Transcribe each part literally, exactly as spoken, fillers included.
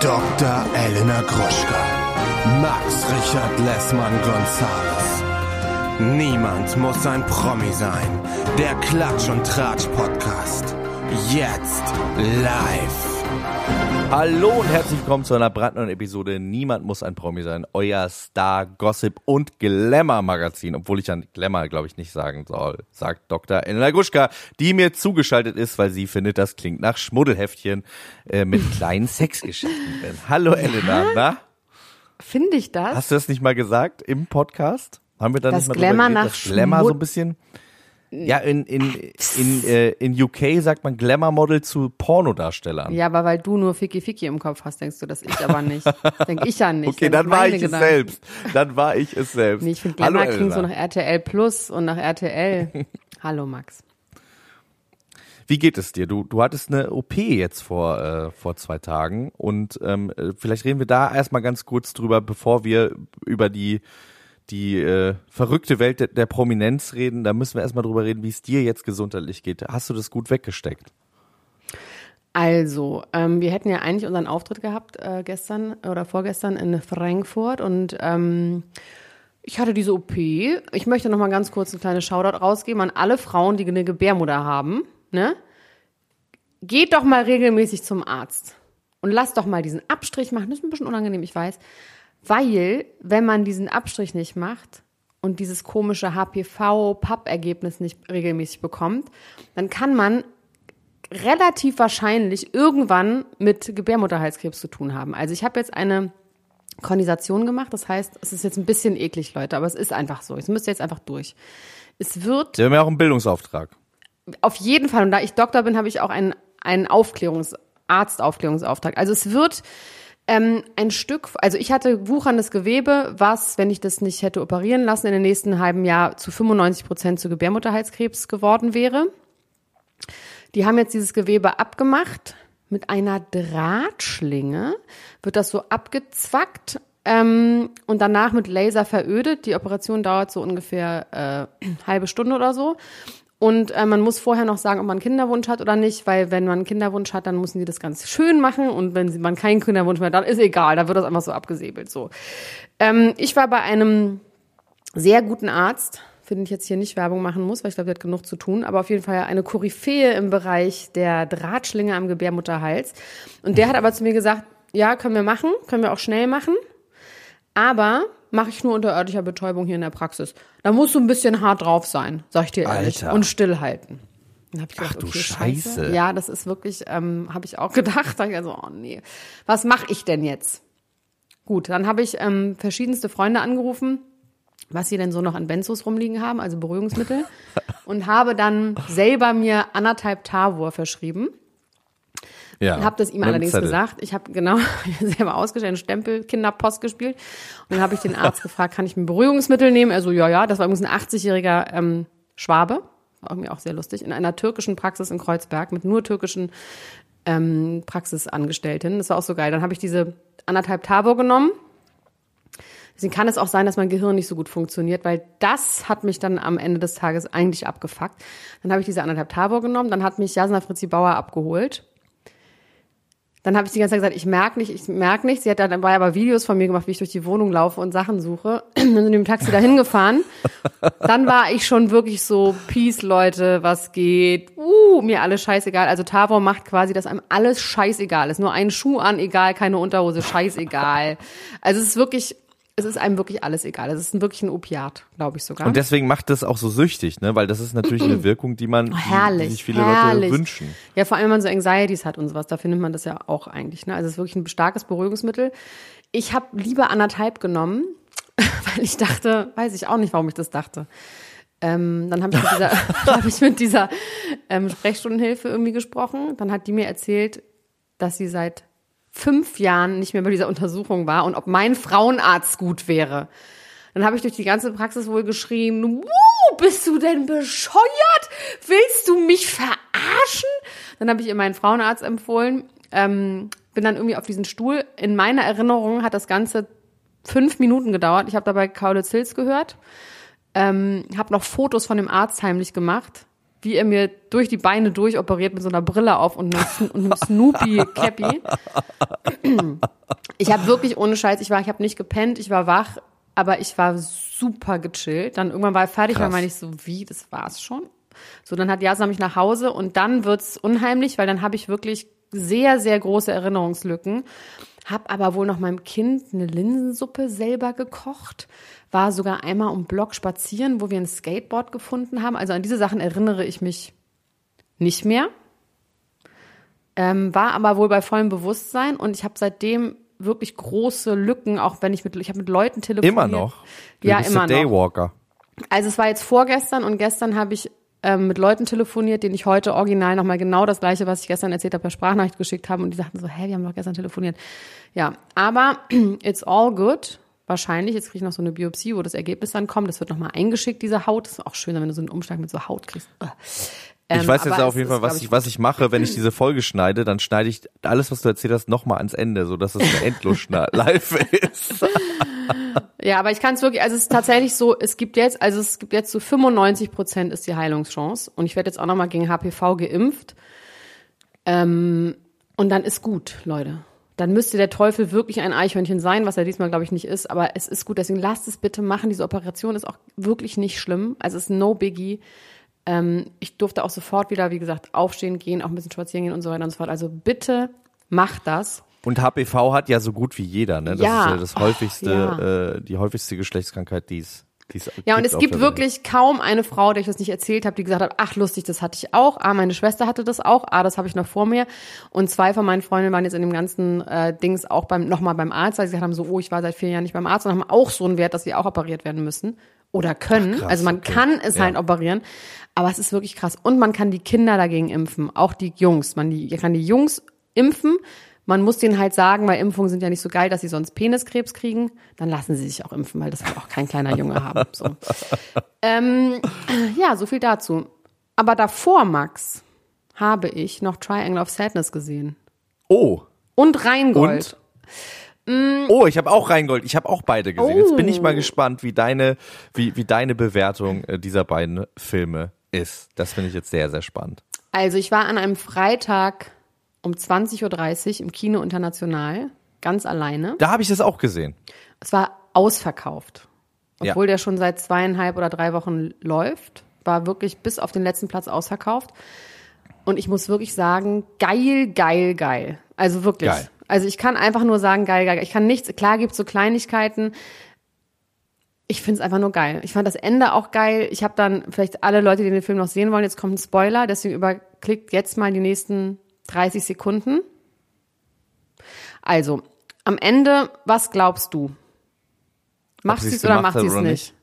Doktor Elena Gruschka, Max Richard Lessmann-Gonzales. Niemand muss ein Promi sein. Der Klatsch und Tratsch Podcast. Jetzt live. Hallo und herzlich willkommen zu einer brandneuen Episode Niemand muss ein Promi sein. Euer Star, Gossip und Glamour-Magazin. Obwohl ich an Glamour, glaube ich, nicht sagen soll, sagt Doktor Elena Gruschka, die mir zugeschaltet ist, weil sie findet, das klingt nach Schmuddelheftchen äh, mit kleinen Sexgeschichten drin. Hallo Elena, na? Finde ich das? Hast du das nicht mal gesagt im Podcast? Haben wir da das nicht mal Glamour drüber nach geredet? Das Glamour Schmud- so ein bisschen... Ja, in, in, in, äh, in U K sagt man Glamour-Model zu Pornodarstellern. Ja, aber weil du nur Ficky Ficky im Kopf hast, denkst du das, ich aber nicht. Denk ich ja nicht. Okay, Denk dann war ich Gedanken. es selbst. Dann war ich es selbst. Nee, ich finde Glamour Hallo, klingt Elena. so nach R T L Plus und nach R T L. Hallo Max. Wie geht es dir? Du, du hattest eine O P jetzt vor, äh, vor zwei Tagen und ähm, vielleicht reden wir da erstmal ganz kurz drüber, bevor wir über die die äh, verrückte Welt der, der Prominenz reden. Da müssen wir erstmal drüber reden, wie es dir jetzt gesundheitlich geht. Hast du das gut weggesteckt? Also, ähm, wir hätten ja eigentlich unseren Auftritt gehabt äh, gestern oder vorgestern in Frankfurt und ähm, ich hatte diese O P. Ich möchte noch mal ganz kurz ein kleines Shoutout rausgeben an alle Frauen, die eine Gebärmutter haben. Ne? Geht doch mal regelmäßig zum Arzt und lasst doch mal diesen Abstrich machen. Das ist ein bisschen unangenehm, ich weiß. Weil, wenn man diesen Abstrich nicht macht und dieses komische H P V-Papp-Ergebnis nicht regelmäßig bekommt, dann kann man relativ wahrscheinlich irgendwann mit Gebärmutterhalskrebs zu tun haben. Also ich habe jetzt eine Kondensation gemacht, das heißt, es ist jetzt ein bisschen eklig, Leute, aber es ist einfach so. Es müsst ihr jetzt einfach durch. Es wird... Wir haben ja auch einen Bildungsauftrag. Auf jeden Fall, und da ich Doktor bin, habe ich auch einen, einen Aufklärungs-, Arztaufklärungsauftrag. Also es wird... Ähm, ein Stück, also ich hatte wucherndes Gewebe, was, wenn ich das nicht hätte operieren lassen, in den nächsten halben Jahr zu fünfundneunzig Prozent zu Gebärmutterhalskrebs geworden wäre. Die haben jetzt dieses Gewebe abgemacht. Mit einer Drahtschlinge wird das so abgezwackt ähm, und danach mit Laser verödet. Die Operation dauert so ungefähr äh, eine halbe Stunde oder so. Und äh, man muss vorher noch sagen, ob man einen Kinderwunsch hat oder nicht, weil wenn man einen Kinderwunsch hat, dann müssen die das ganz schön machen und wenn man keinen Kinderwunsch mehr hat, dann ist egal, da wird das einfach so abgesäbelt. So. Ähm, ich war bei einem sehr guten Arzt, für den ich jetzt hier nicht Werbung machen muss, weil ich glaube, der hat genug zu tun, aber auf jeden Fall eine Koryphäe im Bereich der Drahtschlinge am Gebärmutterhals. Und der hat aber zu mir gesagt, ja, können wir machen, können wir auch schnell machen, aber mache ich nur unter örtlicher Betäubung hier in der Praxis. Da musst du ein bisschen hart drauf sein, sag ich dir ehrlich. Alter. Und stillhalten. Dann hab ich gedacht, Ach du okay, Scheiße. Ja, das ist wirklich, ähm, habe ich auch gedacht. Da hab ich also, oh nee, was mache ich denn jetzt? Gut, dann habe ich ähm, verschiedenste Freunde angerufen, was sie denn so noch an Benzos rumliegen haben, also Beruhigungsmittel. Und habe dann selber mir anderthalb Tavor verschrieben. Ja. Und habe das ihm Mit dem allerdings Zettel. gesagt. Ich habe genau selber ausgestellt, einen Stempel, Kinderpost gespielt. Und dann habe ich den Arzt gefragt, kann ich ein Beruhigungsmittel nehmen? Er so, ja, ja. Das war übrigens ein achtzigjähriger ähm, Schwabe. War irgendwie auch sehr lustig. In einer türkischen Praxis in Kreuzberg mit nur türkischen ähm, Praxisangestellten. Das war auch so geil. Dann habe ich diese anderthalb Tavor genommen. Deswegen kann es auch sein, dass mein Gehirn nicht so gut funktioniert, weil das hat mich dann am Ende des Tages eigentlich abgefuckt. Dann habe ich diese anderthalb Tavor genommen. Dann hat mich Jasna Fritzi Bauer abgeholt. Dann habe ich die ganze Zeit gesagt, ich merke nicht, ich merke nicht. Sie hat dann dabei aber Videos von mir gemacht, wie ich durch die Wohnung laufe und Sachen suche. Dann sind wir im Taxi dahin gefahren. Dann war ich schon wirklich so, Peace, Leute, was geht? Uh, mir alles scheißegal. Also Tavor macht quasi, dass einem alles scheißegal ist. Nur einen Schuh an, egal, keine Unterhose, scheißegal. Also es ist wirklich... Es ist einem wirklich alles egal. Es ist wirklich ein Opiat, glaube ich sogar. Und deswegen macht das auch so süchtig, ne? Weil das ist natürlich eine Wirkung, die man, Oh, herrlich, die sich viele herrlich. Leute wünschen. Ja, vor allem, wenn man so Anxieties hat und sowas, da findet man das ja auch eigentlich. Ne? Also es ist wirklich ein starkes Beruhigungsmittel. Ich habe lieber anderthalb genommen, weil ich dachte, weiß ich auch nicht, warum ich das dachte. Ähm, dann habe ich mit dieser, hab ich mit dieser ähm, Sprechstundenhilfe irgendwie gesprochen. Dann hat die mir erzählt, dass sie seit fünf Jahren nicht mehr bei dieser Untersuchung war und ob mein Frauenarzt gut wäre. Dann habe ich durch die ganze Praxis wohl geschrien, wuh, bist du denn bescheuert? Willst du mich verarschen? Dann habe ich ihr meinen Frauenarzt empfohlen, ähm, bin dann irgendwie auf diesen Stuhl. In meiner Erinnerung hat das Ganze fünf Minuten gedauert. Ich habe dabei Kaulitz Hills gehört, ähm, habe noch Fotos von dem Arzt heimlich gemacht, wie er mir durch die Beine durchoperiert mit so einer Brille auf und einem, und einem Snoopy-Cappy. Ich habe wirklich ohne Scheiß, ich war, ich habe nicht gepennt, ich war wach, aber ich war super gechillt. Dann irgendwann war er fertig, dann meine ich so, wie, das war's schon? So, dann hat Yasser mich nach Hause und dann wird's unheimlich, weil dann habe ich wirklich sehr, sehr große Erinnerungslücken. Hab aber wohl noch meinem Kind eine Linsensuppe selber gekocht. War sogar einmal um Block spazieren, wo wir ein Skateboard gefunden haben. Also an diese Sachen erinnere ich mich nicht mehr. Ähm, war aber wohl bei vollem Bewusstsein und ich habe seitdem wirklich große Lücken, auch wenn ich mit, ich habe mit Leuten telefoniert. Immer noch? Du ja, bist immer der noch. Daywalker. Also es war jetzt vorgestern und gestern habe ich ähm, mit Leuten telefoniert, denen ich heute original nochmal genau das Gleiche, was ich gestern erzählt habe, per Sprachnachricht geschickt habe und die sagten so, hä, wir haben doch gestern telefoniert. Ja, aber it's all good. Wahrscheinlich, jetzt kriege ich noch so eine Biopsie, wo das Ergebnis dann kommt. Das wird nochmal eingeschickt, diese Haut. Das ist auch schön, wenn du so einen Umschlag mit so Haut kriegst. Ähm, ich weiß jetzt auf jeden ist, Fall, was ich, was ich mache, wenn ich diese Folge schneide, dann schneide ich alles, was du erzählt hast, nochmal ans Ende, sodass es eine Endlos-Live ist. Ja, aber ich kann es wirklich, also es ist tatsächlich so, es gibt jetzt, also es gibt jetzt so fünfundneunzig Prozent ist die Heilungschance und ich werde jetzt auch nochmal gegen H P V geimpft. Ähm, und dann ist gut, Leute. Dann müsste der Teufel wirklich ein Eichhörnchen sein, was er diesmal, glaube ich, nicht ist. Aber es ist gut, deswegen lasst es bitte machen. Diese Operation ist auch wirklich nicht schlimm. Also es ist no biggie. Ähm, ich durfte auch sofort wieder, wie gesagt, aufstehen, gehen, auch ein bisschen spazieren gehen und so weiter und so fort. Also bitte macht das. Und H P V hat ja so gut wie jeder, ne? Das ja. ist ja das häufigste, oh, ja. äh, die häufigste Geschlechtskrankheit, die es Die's ja, und es gibt wirklich kaum eine Frau, der ich das nicht erzählt habe, die gesagt hat, ach lustig, das hatte ich auch. Ah, meine Schwester hatte das auch. Ah, das habe ich noch vor mir. Und zwei von meinen Freundinnen waren jetzt in dem ganzen äh, Dings auch beim nochmal beim Arzt, weil sie gesagt haben, so, oh, ich war seit vier Jahren nicht beim Arzt und haben auch so einen Wert, dass sie auch operiert werden müssen oder können. Ach, krass, also man okay. kann es ja. halt operieren, aber es ist wirklich krass. Und man kann die Kinder dagegen impfen, auch die Jungs. Man die, kann die Jungs impfen. Man muss denen halt sagen, weil Impfungen sind ja nicht so geil, dass sie sonst Peniskrebs kriegen. Dann lassen sie sich auch impfen, weil das will auch kein kleiner Junge haben. So. Ähm, ja, so viel dazu. Aber davor, Max, habe ich noch Triangle of Sadness gesehen. Oh. Und Rheingold. Und? Mm. Oh, ich habe auch Rheingold. Ich habe auch beide gesehen. Oh. Jetzt bin ich mal gespannt, wie deine, wie, wie deine Bewertung dieser beiden Filme ist. Das finde ich jetzt sehr, sehr spannend. Also ich war an einem Freitag um zwanzig Uhr dreißig im Kino International, ganz alleine. Da habe ich das auch gesehen. Es war ausverkauft. Obwohl ja. der schon seit zweieinhalb oder drei Wochen läuft. War wirklich bis auf den letzten Platz ausverkauft. Und ich muss wirklich sagen, geil, geil, geil. Also wirklich. Geil. Also ich kann einfach nur sagen, geil, geil. Ich kann nichts, klar gibt's so Kleinigkeiten. Ich find's einfach nur geil. Ich fand das Ende auch geil. Ich habe dann, vielleicht alle Leute, die den Film noch sehen wollen, jetzt kommt ein Spoiler, deswegen überklickt jetzt mal die nächsten dreißig Sekunden. Also, am Ende, was glaubst du? Macht sie es oder macht sie es nicht? nicht?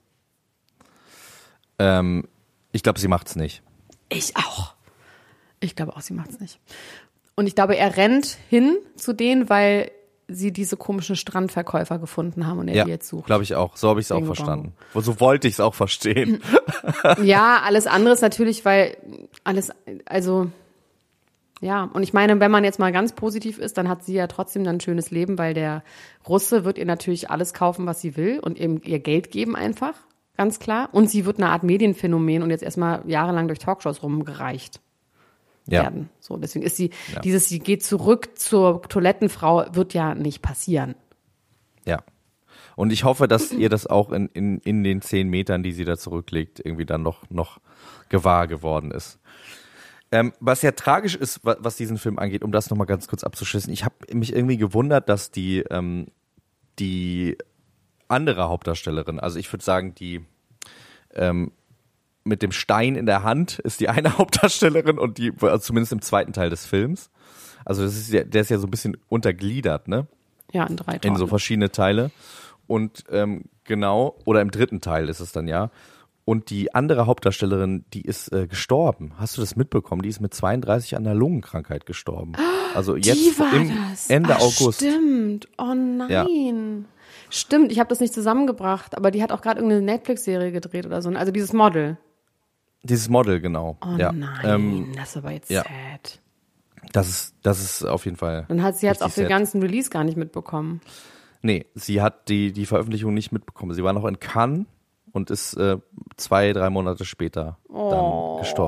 Ähm, ich glaube, sie macht es nicht. Ich auch. Ich glaube auch, sie macht es nicht. Und ich glaube, er rennt hin zu denen, weil sie diese komischen Strandverkäufer gefunden haben und er ja, die jetzt sucht. Glaube ich auch. So habe ich es auch verstanden. So wollte ich es auch verstehen. Ja, alles andere ist natürlich, weil alles, also ja, und ich meine, wenn man jetzt mal ganz positiv ist, dann hat sie ja trotzdem dann ein schönes Leben, weil der Russe wird ihr natürlich alles kaufen, was sie will und eben ihr Geld geben einfach, ganz klar. Und sie wird eine Art Medienphänomen und jetzt erstmal jahrelang durch Talkshows rumgereicht ja. werden. So, deswegen ist sie, ja. dieses, sie geht zurück zur Toilettenfrau, wird ja nicht passieren. Ja. Und ich hoffe, dass ihr das auch in, in, in den zehn Metern, die sie da zurücklegt, irgendwie dann noch, noch gewahr geworden ist. Ähm, was ja tragisch ist, was, was diesen Film angeht, um das nochmal ganz kurz abzuschließen, ich habe mich irgendwie gewundert, dass die, ähm, die andere Hauptdarstellerin, also ich würde sagen, die ähm, mit dem Stein in der Hand ist die eine Hauptdarstellerin und die, also zumindest im zweiten Teil des Films, also das ist ja, der ist ja so ein bisschen untergliedert, ne? Ja, in drei Teilen. In so verschiedene Teile. Und ähm, genau, oder im dritten Teil ist es dann ja. Und die andere Hauptdarstellerin, die ist äh, gestorben. Hast du das mitbekommen? Die ist mit zweiunddreißig an einer Lungenkrankheit gestorben. Also jetzt die war im das. Ende Ach, August. Stimmt. Oh nein. Ja. Stimmt, ich habe das nicht zusammengebracht, aber die hat auch gerade irgendeine Netflix-Serie gedreht oder so. Also dieses Model. Dieses Model, genau. Oh ja. nein, ähm, das ist aber jetzt ja. sad. Das ist, das ist auf jeden Fall. Dann hat sie jetzt auch den sad. ganzen Release gar nicht mitbekommen. Nee, sie hat die, die Veröffentlichung nicht mitbekommen. Sie war noch in Cannes und ist äh, zwei, drei Monate später oh. dann gestorben.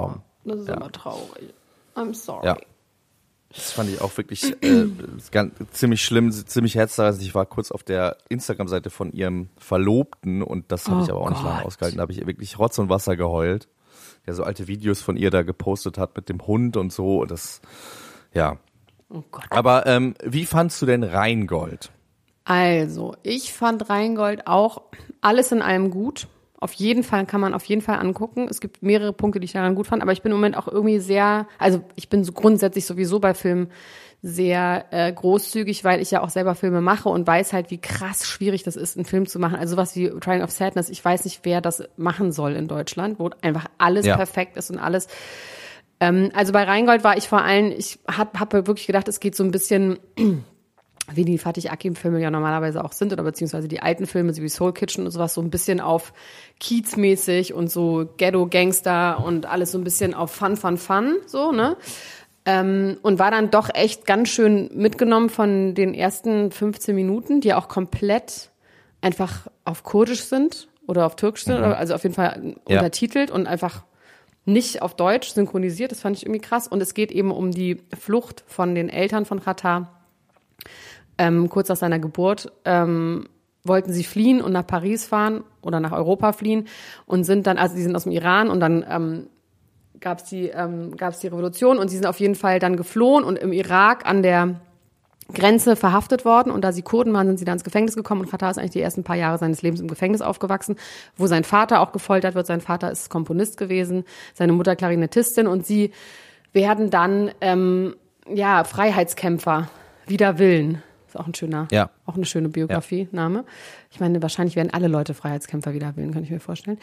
Das ist ja. immer traurig. I'm sorry. Ja. Das fand ich auch wirklich äh, ganz, ziemlich schlimm, ziemlich herzzerreißend. Ich war kurz auf der Instagram-Seite von ihrem Verlobten und das habe Oh ich aber auch nicht lange Gott. ausgehalten. Da habe ich wirklich Rotz und Wasser geheult. Der so alte Videos von ihr da gepostet hat mit dem Hund und so. Und das, ja. Oh Gott. Aber ähm, wie fandst du denn Rheingold? Also, ich fand Rheingold auch alles in allem gut. Auf jeden Fall kann man auf jeden Fall angucken. Es gibt mehrere Punkte, die ich daran gut fand, aber ich bin im Moment auch irgendwie sehr, also ich bin so grundsätzlich sowieso bei Filmen sehr äh, großzügig, weil ich ja auch selber Filme mache und weiß halt, wie krass schwierig das ist, einen Film zu machen. Also sowas wie Triangle of Sadness, ich weiß nicht, wer das machen soll in Deutschland, wo einfach alles Ja. perfekt ist und alles. Ähm, also bei Rheingold war ich vor allem, ich hab, hab wirklich gedacht, es geht so ein bisschen wie die Fatih Akin-Filme ja normalerweise auch sind, oder beziehungsweise die alten Filme, so wie Soul Kitchen und sowas, so ein bisschen auf Kiez-mäßig und so Ghetto-Gangster und alles so ein bisschen auf Fun, Fun, Fun, so, ne? Ähm, und war dann doch echt ganz schön mitgenommen von den ersten fünfzehn Minuten, die auch komplett einfach auf Kurdisch sind oder auf Türkisch sind, Mhm. also auf jeden Fall Ja. untertitelt und einfach nicht auf Deutsch synchronisiert. Das fand ich irgendwie krass. Und es geht eben um die Flucht von den Eltern von Xatar. Ähm, kurz nach seiner Geburt ähm, wollten sie fliehen und nach Paris fahren oder nach Europa fliehen und sind dann, also die sind aus dem Iran und dann ähm, gab es die, ähm, gab's die Revolution und sie sind auf jeden Fall dann geflohen und im Irak an der Grenze verhaftet worden und da sie Kurden waren, sind sie dann ins Gefängnis gekommen und Xatar ist eigentlich die ersten paar Jahre seines Lebens im Gefängnis aufgewachsen, wo sein Vater auch gefoltert wird. Sein Vater ist Komponist gewesen, seine Mutter Klarinettistin und sie werden dann ähm, ja Freiheitskämpfer wider Willen. Ist auch ein schöner, Ja. auch eine schöne Biografie, Name. Ich meine, wahrscheinlich werden alle Leute Freiheitskämpfer wider Willen, kann ich mir vorstellen.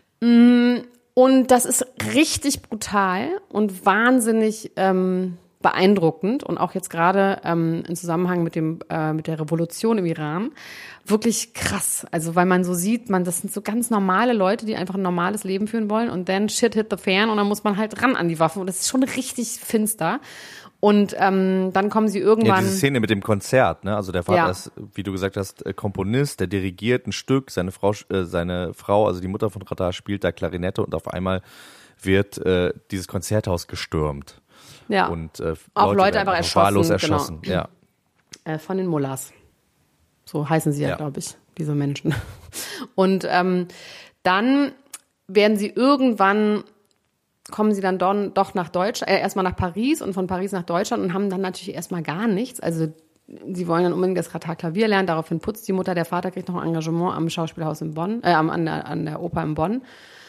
Und das ist richtig brutal und wahnsinnig ähm, beeindruckend und auch jetzt gerade ähm, im Zusammenhang mit dem äh, mit der Revolution im Iran wirklich krass. Also weil man so sieht, man das sind so ganz normale Leute, die einfach ein normales Leben führen wollen und then shit hit the fan und dann muss man halt ran an die Waffen und das ist schon richtig finster. Und ähm, dann kommen sie Ja, irgendwann. diese Szene mit dem Konzert, ne? Also der Vater Ja. ist, wie du gesagt hast, äh, Komponist, der dirigiert ein Stück, seine Frau, äh, seine Frau, also die Mutter von Xatar, spielt da Klarinette und auf einmal wird äh, dieses Konzerthaus gestürmt. Ja. Und äh, Auch Leute, Leute werden einfach einfach wahllos erschossen, erschossen. genau. Ja. Äh, von den Mullahs. So heißen sie ja, Ja. glaube ich, diese Menschen. Und ähm, dann werden sie irgendwann, kommen sie dann don, doch nach Deutschland, äh, erstmal nach Paris und von Paris nach Deutschland und haben dann natürlich erstmal gar nichts. Also sie wollen dann unbedingt das Xatar Klavier lernen, daraufhin putzt die Mutter, der Vater kriegt noch ein Engagement am Schauspielhaus in Bonn, äh, an der, an der Oper in Bonn.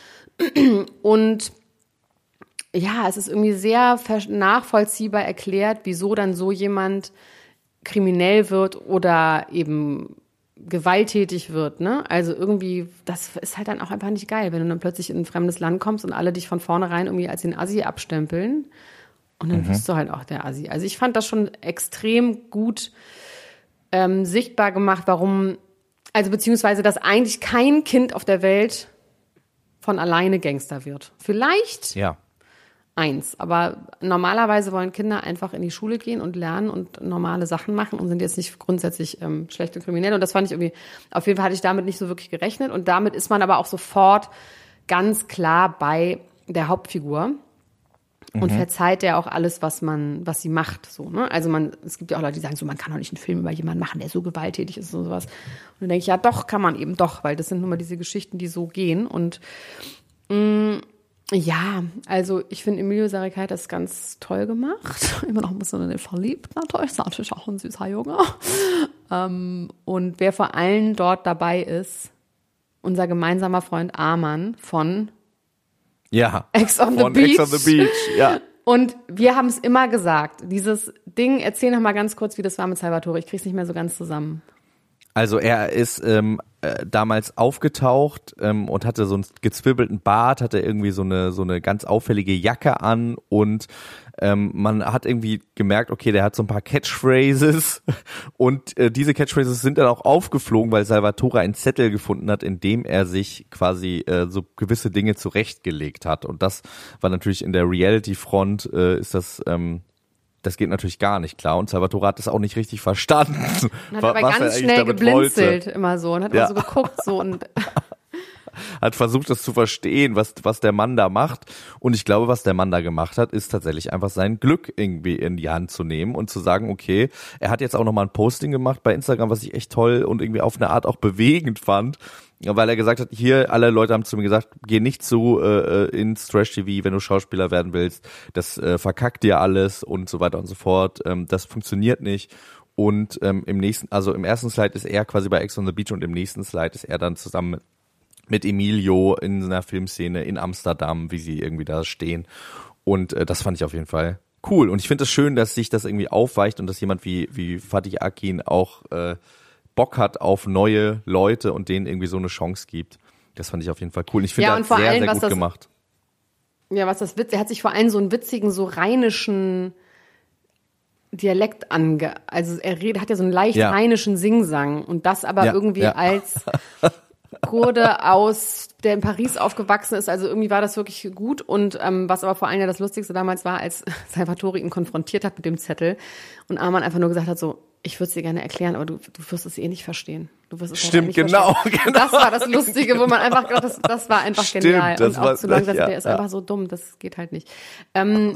Und ja, es ist irgendwie sehr ver- nachvollziehbar erklärt, wieso dann so jemand kriminell wird oder eben gewalttätig wird, ne? Also irgendwie, das ist halt dann auch einfach nicht geil, wenn du dann plötzlich in ein fremdes Land kommst und alle dich von vornherein irgendwie als den Assi abstempeln und dann bist du halt auch der Assi. Also ich fand das schon extrem gut ähm, sichtbar gemacht, warum, also beziehungsweise, dass eigentlich kein Kind auf der Welt von alleine Gangster wird. Vielleicht Ja. eins. Aber normalerweise wollen Kinder einfach in die Schule gehen und lernen und normale Sachen machen und sind jetzt nicht grundsätzlich ähm, schlecht und kriminell. Und das fand ich irgendwie, auf jeden Fall hatte ich damit nicht so wirklich gerechnet. Und damit ist man aber auch sofort ganz klar bei der Hauptfigur und verzeiht der auch alles, was man, was sie macht. So, ne? Also man, es gibt ja auch Leute, die sagen so, man kann doch nicht einen Film über jemanden machen, der so gewalttätig ist und sowas. Und dann denke ich, ja doch, kann man eben doch, weil das sind nun mal diese Geschichten, die so gehen. Und mh, ja, also ich finde Emilio Sarek hat das ganz toll gemacht. Immer noch ein bisschen in den verliebt natürlich. Ist natürlich auch ein süßer Junge. Ähm, und wer vor allem dort dabei ist, unser gemeinsamer Freund Arman von Ja. Ex on the Von Beach. Ex on the Beach, ja. Und wir haben es immer gesagt, dieses Ding, erzähl noch mal ganz kurz, wie das war mit Salvatore. Ich krieg's nicht mehr so ganz zusammen. Also er ist ähm, äh, damals aufgetaucht ähm, und hatte so einen gezwirbelten Bart, hatte irgendwie so eine so eine ganz auffällige Jacke an und ähm, man hat irgendwie gemerkt, okay, der hat so ein paar Catchphrases und äh, diese Catchphrases sind dann auch aufgeflogen, weil Salvatore einen Zettel gefunden hat, in dem er sich quasi äh, so gewisse Dinge zurechtgelegt hat und das war natürlich in der Reality-Front äh, ist das ähm, das geht natürlich gar nicht klar und Salvatore hat das auch nicht richtig verstanden. Und hat wa- aber was er ganz eigentlich schnell damit geblinzelt wollte. immer so und hat Ja. immer so geguckt so und hat versucht, das zu verstehen, was, was der Mann da macht. Und ich glaube, was der Mann da gemacht hat, ist tatsächlich einfach sein Glück irgendwie in die Hand zu nehmen und zu sagen, okay, er hat jetzt auch nochmal ein Posting gemacht bei Instagram, was ich echt toll und irgendwie auf eine Art auch bewegend fand. Weil er gesagt hat, hier, alle Leute haben zu mir gesagt, geh nicht zu äh, ins Trash-T V, wenn du Schauspieler werden willst. Das äh, verkackt dir alles und so weiter und so fort. Ähm, das funktioniert nicht. Und ähm, im nächsten, also im ersten Slide ist er quasi bei Ex on the Beach und im nächsten Slide ist er dann zusammen mit, mit Emilio in einer Filmszene in Amsterdam, wie sie irgendwie da stehen. Und äh, das fand ich auf jeden Fall cool. Und ich finde es schön, dass sich das irgendwie aufweicht und dass jemand wie wie Fatih Akin auch äh, Bock hat auf neue Leute und denen irgendwie so eine Chance gibt. Das fand ich auf jeden Fall cool. Ich finde, ja, er hat sehr, allem, sehr gut das, gemacht. Ja, was das Witz, er hat sich vor allem so einen witzigen, so rheinischen Dialekt ange... Also er redet, hat ja so einen leicht Ja. rheinischen Singsang und das aber Ja, irgendwie ja. als Kurde aus, der in Paris aufgewachsen ist. Also irgendwie war das wirklich gut und ähm, was aber vor allem ja das Lustigste damals war, als Salvatore ihn konfrontiert hat mit dem Zettel und Arman einfach nur gesagt hat so, ich würde es dir gerne erklären, aber du, du wirst es eh nicht verstehen. Du wirst es Stimmt, nicht genau, verstehen. genau. Das war das Lustige, wo man einfach gedacht, das, das war einfach Stimmt, genial. das und war- auch zu langsam, ja, der ist ja. einfach so dumm, das geht halt nicht. Ähm,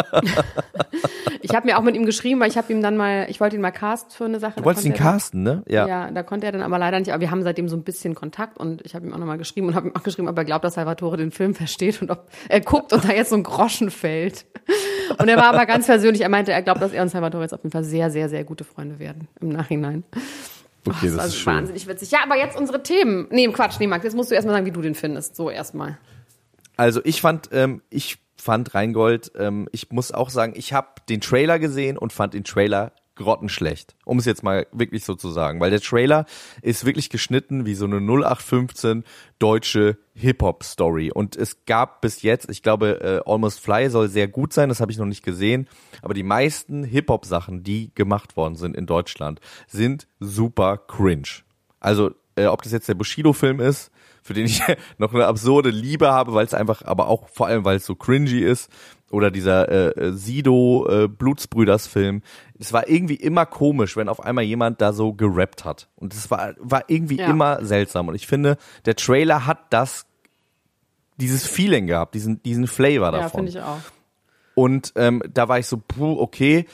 ich habe mir auch mit ihm geschrieben, weil ich habe ihm dann mal, ich wollte ihn mal casten für eine Sache. Du wolltest ihn casten, ne? Ja. Ja. ja, da konnte er dann aber leider nicht, aber wir haben seitdem so ein bisschen Kontakt und ich habe ihm auch nochmal geschrieben und habe ihm auch geschrieben, ob er glaubt, dass Salvatore den Film versteht und ob er guckt und da jetzt so ein Groschen fällt. Und er war aber ganz persönlich, er meinte, er glaubt, dass er und Salvatore jetzt auf jeden Fall sehr, sehr, sehr gute Freunde werden im Nachhinein. Okay, das das war ist schön. wahnsinnig witzig. Ja, aber jetzt unsere Themen. Nee, Quatsch, nee, Max, jetzt musst du erstmal sagen, wie du den findest. So erstmal. Also ich fand, ähm, ich fand Rheingold, ähm, ich muss auch sagen, ich habe den Trailer gesehen und fand den Trailer grottenschlecht, um es jetzt mal wirklich so zu sagen, weil der Trailer ist wirklich geschnitten wie so eine null acht fünfzehn deutsche Hip-Hop-Story und es gab bis jetzt, ich glaube, äh, Almost Fly soll sehr gut sein, das habe ich noch nicht gesehen, aber die meisten Hip-Hop-Sachen, die gemacht worden sind in Deutschland, sind super cringe. Also, äh, ob das jetzt der Bushido-Film ist, für den ich noch eine absurde Liebe habe, weil es einfach, aber auch vor allem, weil es so cringy ist, oder dieser äh, Sido äh, Blutsbrüders-Film. Es war irgendwie immer komisch, wenn auf einmal jemand da so gerappt hat. Und es war war irgendwie Ja. immer seltsam. Und ich finde, der Trailer hat das, dieses Feeling gehabt, diesen diesen Flavor Ja, davon. finde ich auch. Und ähm, da war ich so, puh, okay.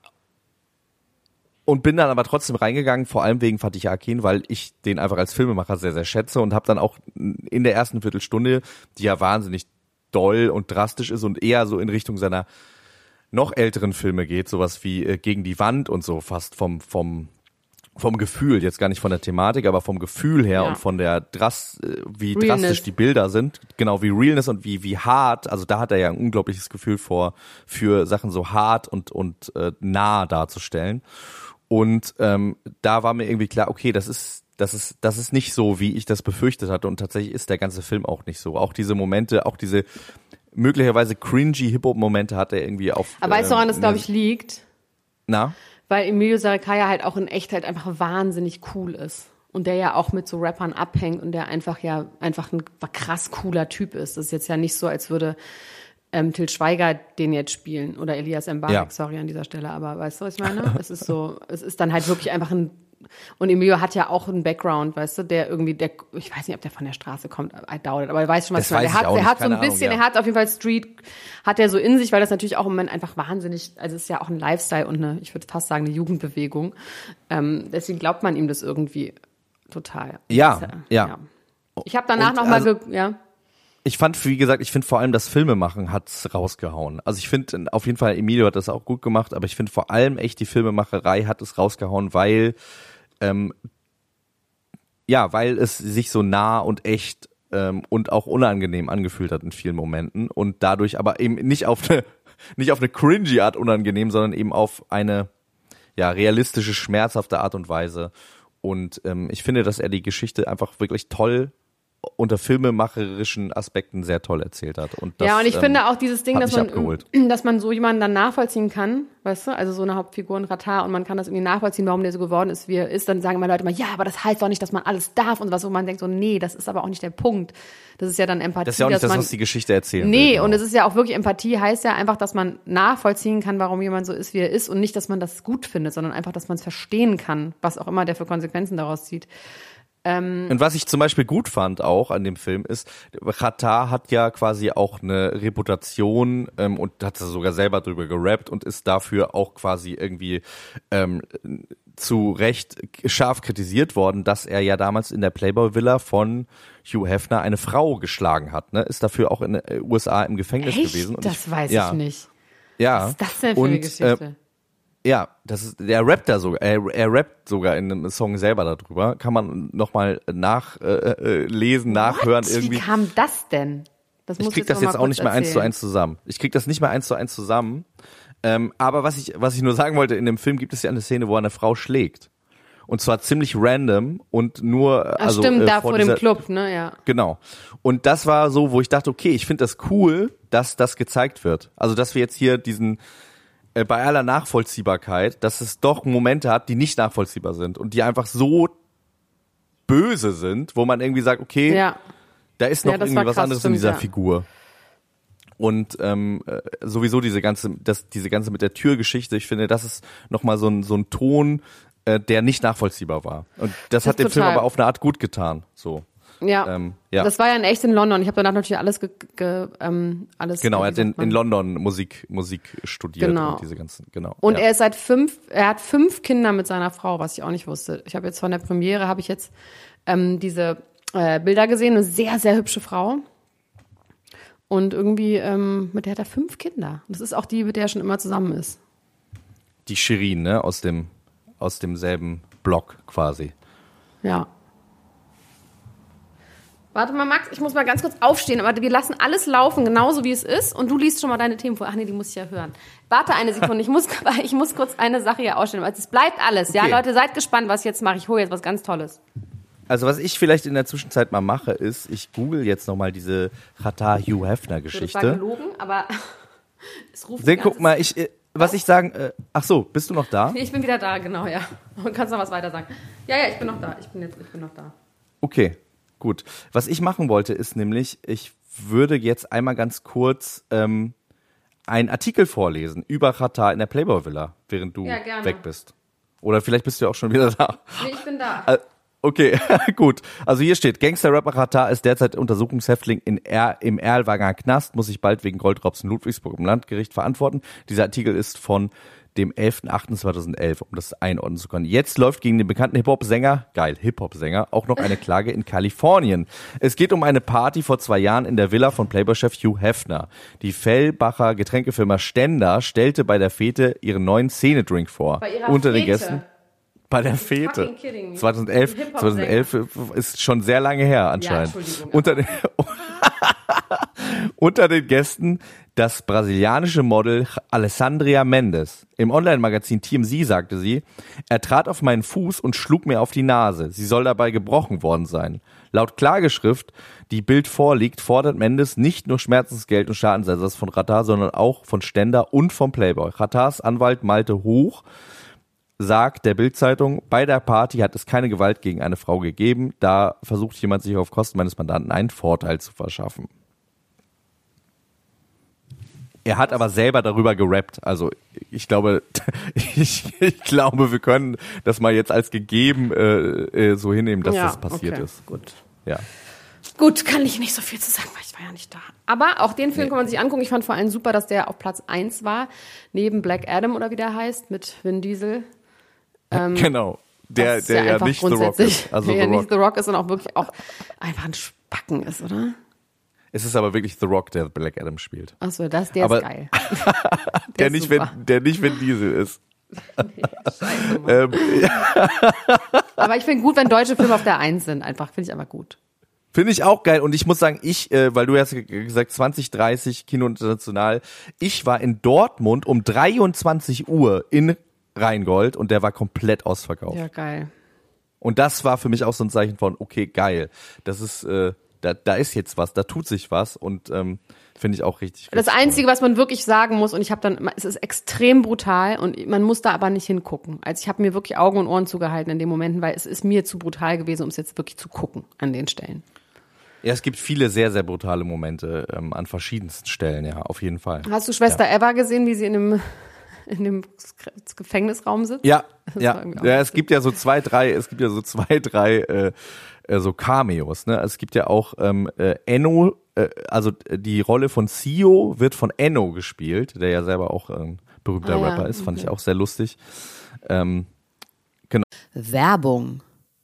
Und bin dann aber trotzdem reingegangen, vor allem wegen Fatih Akin, weil ich den einfach als Filmemacher sehr, sehr schätze und habe dann auch in der ersten Viertelstunde, die ja wahnsinnig doll und drastisch ist und eher so in Richtung seiner noch älteren Filme geht, sowas wie äh, Gegen die Wand und so fast vom vom vom Gefühl, jetzt gar nicht von der Thematik, aber vom Gefühl her Ja. und von der Dras äh, wie Realness. drastisch die Bilder sind, genau wie Realness und wie wie hart, also da hat er ja ein unglaubliches Gefühl vor für Sachen so hart und und äh, nah darzustellen. Und ähm, da war mir irgendwie klar, okay, das ist das ist das ist nicht so, wie ich das befürchtet hatte und tatsächlich ist der ganze Film auch nicht so. Auch diese Momente, auch diese möglicherweise cringy Hip-Hop-Momente hat er irgendwie auf. Aber weißt du, woran das, ähm, glaube ich, liegt? Na? Weil Emilio Sarikaya halt auch in echt halt einfach wahnsinnig cool ist. Und der ja auch mit so Rappern abhängt und der einfach ja einfach ein krass cooler Typ ist. Das ist jetzt ja nicht so, als würde ähm, Til Schweiger den jetzt spielen oder Elias Mbarek, Ja. sorry an dieser Stelle, aber weißt du, was ich meine? Es ist so, es ist dann halt wirklich einfach ein, und Emilio hat ja auch einen Background, weißt du, der irgendwie, der, ich weiß nicht, ob der von der Straße kommt, I doubt it, aber er weiß schon, was Das ich meine. weiß Der ich hat, auch der nicht, hat so ein keine Ahnung, bisschen, ja. er hat auf jeden Fall Street, hat er so in sich, weil das natürlich auch im Moment einfach wahnsinnig, also es ist ja auch ein Lifestyle und eine, ich würde fast sagen, eine Jugendbewegung. Ähm, deswegen glaubt man ihm das irgendwie total. Ja, Das, äh, ja. Ich habe danach Und noch mal, also- ge- ja. Ich fand, wie gesagt, ich finde vor allem das Filmemachen hat's rausgehauen. Also ich finde auf jeden Fall, Emilio hat das auch gut gemacht, aber ich finde vor allem echt die Filmemacherei hat es rausgehauen, weil ähm, ja, weil es sich so nah und echt ähm, und auch unangenehm angefühlt hat in vielen Momenten und dadurch aber eben nicht auf eine nicht auf eine cringy Art unangenehm, sondern eben auf eine ja realistische, schmerzhafte Art und Weise. Und ähm, ich finde, dass er die Geschichte einfach wirklich toll unter filmemacherischen Aspekten sehr toll erzählt hat. Und das, Ja, und ich ähm, finde auch dieses Ding, hat dass mich man, abgeholt. dass man so jemanden dann nachvollziehen kann, weißt du, also so eine Hauptfigur in Ratar und man kann das irgendwie nachvollziehen, warum der so geworden ist, wie er ist, dann sagen immer Leute mal, ja, aber das heißt doch nicht, dass man alles darf und was, wo man denkt so, nee, das ist aber auch nicht der Punkt. Das ist ja dann Empathie. Das ist ja auch nicht dass das, man, was die Geschichte erzählen Nee, will. genau. und es ist ja auch wirklich, Empathie heißt ja einfach, dass man nachvollziehen kann, warum jemand so ist, wie er ist und nicht, dass man das gut findet, sondern einfach, dass man es verstehen kann, was auch immer der für Konsequenzen daraus zieht. Und was ich zum Beispiel gut fand auch an dem Film ist, Xatar hat ja quasi auch eine Reputation ähm, und hat sogar selber drüber gerappt und ist dafür auch quasi irgendwie ähm, zu Recht scharf kritisiert worden, dass er ja damals in der Playboy Villa von Hugh Hefner eine Frau geschlagen hat. Ne? Ist dafür auch in den U S A im Gefängnis Echt? gewesen. Und das ich, weiß ja, ich nicht. Ja. Was ist das denn für und, eine Geschichte? Äh, Ja, das ist, der rappt da sogar, er, er rappt sogar in einem Song selber darüber. Kann man nochmal nachlesen, äh, lesen, nachhören What? irgendwie. Wie kam das denn? Das Ich muss krieg das noch mal jetzt auch kurz nicht mehr eins zu erzählen. eins zusammen. Ich krieg das nicht mehr eins zu eins zusammen. Ähm, aber was ich, was ich nur sagen wollte, in dem Film gibt es ja eine Szene, wo er eine Frau schlägt. Und zwar ziemlich random und nur, Ach, also. stimmt, äh, da vor vor dieser, dem Club, ne, ja. Genau. Und das war so, wo ich dachte, okay, ich finde das cool, dass das gezeigt wird. Also, dass wir jetzt hier diesen, äh, bei aller Nachvollziehbarkeit, dass es doch Momente hat, die nicht nachvollziehbar sind und die einfach so böse sind, wo man irgendwie sagt, okay, Ja. da ist noch Ja, das irgendwie war was krass, anderes stimmt, in dieser ja. Figur. Und ähm, äh, sowieso diese ganze, das, diese ganze mit der Türgeschichte, ich finde, das ist nochmal so ein, so ein Ton, äh, der nicht nachvollziehbar war. Und das, Das hat dem total. Film aber auf eine Art gut getan. So. Ja. Ähm, ja. Das war ja in echt in London. Ich habe danach natürlich alles, ge, ge, ähm, alles. Genau, wie er hat in, sagt man? in London Musik, Musik studiert Genau. und diese ganzen, genau. Und ja. er ist seit fünf, er hat fünf Kinder mit seiner Frau, was ich auch nicht wusste. Ich habe jetzt von der Premiere, habe ich jetzt ähm, diese äh, Bilder gesehen, eine sehr, sehr hübsche Frau. Und irgendwie, ähm, mit der hat er fünf Kinder. Das ist auch die, mit der er schon immer zusammen ist. Die Shirin, ne, aus dem, aus demselben Block quasi. Ja. Warte mal, Max, ich muss mal ganz kurz aufstehen, aber wir lassen alles laufen, genauso wie es ist, und du liest schon mal deine Themen vor. Ach nee, die muss ich ja hören. Warte eine Sekunde, ich muss, ich muss kurz eine Sache hier ausstellen, weil es bleibt alles, ja? Okay. Leute, seid gespannt, was ich jetzt mache. Ich hole jetzt was ganz Tolles. Also was ich vielleicht in der Zwischenzeit mal mache, ist, ich google jetzt nochmal diese Xatar Hugh Hefner Das war Geschichte. gelogen, aber es ruft Seh, die guck ganze mal, ich, äh, was ich sagen, äh, ach so, bist du noch da? Ich bin wieder da, genau, ja. Und kannst noch was weiter sagen. Ja, ja, ich bin noch da. Ich bin jetzt, ich bin noch da. Okay, gut. Was ich machen wollte, ist nämlich, ich würde jetzt einmal ganz kurz ähm, einen Artikel vorlesen über Xatar in der Playboy Villa, während du Ja, gerne. weg bist. Oder vielleicht bist du ja auch schon wieder da. Nee, ich bin da. Äh, Okay, gut. Also hier steht, Gangster-Rapper Xatar ist derzeit Untersuchungshäftling in er im Erlwanger Knast, muss sich bald wegen Goldraubs in Ludwigsburg im Landgericht verantworten. Dieser Artikel ist von dem elften achten zweitausendelf, um das einordnen zu können. Jetzt läuft gegen den bekannten Hip-Hop-Sänger, geil, Hip-Hop-Sänger, auch noch eine Klage in Kalifornien. Es geht um eine Party vor zwei Jahren in der Villa von Playboy-Chef Hugh Hefner. Die Fellbacher Getränkefirma Stender stellte bei der Fete ihren neuen Szene-Drink vor. Bei ihrer Unter den Fete? Gästen. Bei der Fete. fucking kidding me? zweitausendelf, Ein Hip-Hop-Sänger. zweitausendelf ist schon sehr lange her anscheinend. Ja, Entschuldigung, unter, den, unter den Gästen das brasilianische Model Alessandria Mendes. Im Online-Magazin T M Z sagte sie, er trat auf meinen Fuß und schlug mir auf die Nase. Sie soll dabei gebrochen worden sein. Laut Klageschrift, die Bild vorliegt, fordert Mendes nicht nur Schmerzensgeld und Schadensersatz von Xatar, sondern auch von Stender und vom Playboy. Xatars Anwalt Malte Hoch sagt der Bild-Zeitung, bei der Party hat es keine Gewalt gegen eine Frau gegeben, da versucht jemand sich auf Kosten meines Mandanten einen Vorteil zu verschaffen. Er hat aber selber darüber gerappt, also ich glaube, ich, ich glaube, wir können das mal jetzt als gegeben äh, so hinnehmen, dass Ja, das passiert okay, ist. Gut. Ja. Gut, kann ich nicht so viel zu sagen, weil ich war ja nicht da. Aber auch den Film Nee. kann man sich angucken. Ich fand vor allem super, dass der auf Platz eins war, neben Black Adam oder wie der heißt, mit Vin Diesel. Ähm, Genau. Der, das ist der ja, einfach nicht The Rock grundsätzlich- ist. Also der The ja Rock. nicht The Rock ist und auch wirklich auch einfach ein Spacken ist, oder? Es ist aber wirklich The Rock, der Black Adam spielt. Achso, das, der Aber- ist geil. Der, ist nicht, wenn, super. der nicht Vin Diesel ist. Scheiße, Mann. Ähm, Aber ich finde gut, wenn deutsche Filme auf der eins sind. Einfach, finde ich einfach gut. Finde ich auch geil. Und ich muss sagen, ich, äh, weil du hast ge- gesagt zwanzig dreißig Kino International, ich war in Dortmund um dreiundzwanzig Uhr in Rheingold und der war komplett ausverkauft. Ja, geil. Und das war für mich auch so ein Zeichen von, okay, geil. Das ist, äh, da, da ist jetzt was, da tut sich was und ähm, finde ich auch richtig. Das richtig Einzige, was man wirklich sagen muss, und ich habe dann, es ist extrem brutal und man muss da aber nicht hingucken. Also ich habe mir wirklich Augen und Ohren zugehalten in den Momenten, weil es ist mir zu brutal gewesen, um es jetzt wirklich zu gucken an den Stellen. Ja, es gibt viele sehr, sehr brutale Momente ähm, an verschiedensten Stellen, ja, auf jeden Fall. Hast du Schwester Eva gesehen, wie sie in dem in dem Gefängnisraum sitzt. Ja, Das ja. war irgendwie auch ja, es lustig. gibt ja so zwei, drei, es gibt ja so zwei, drei äh, äh, so Cameos, ne? Es gibt ja auch ähm, äh, Enno, äh, also die Rolle von Sio wird von Enno gespielt, der ja selber auch ein berühmter Ah, ja, Rapper ist, fand okay. ich auch sehr lustig. Ähm, Werbung.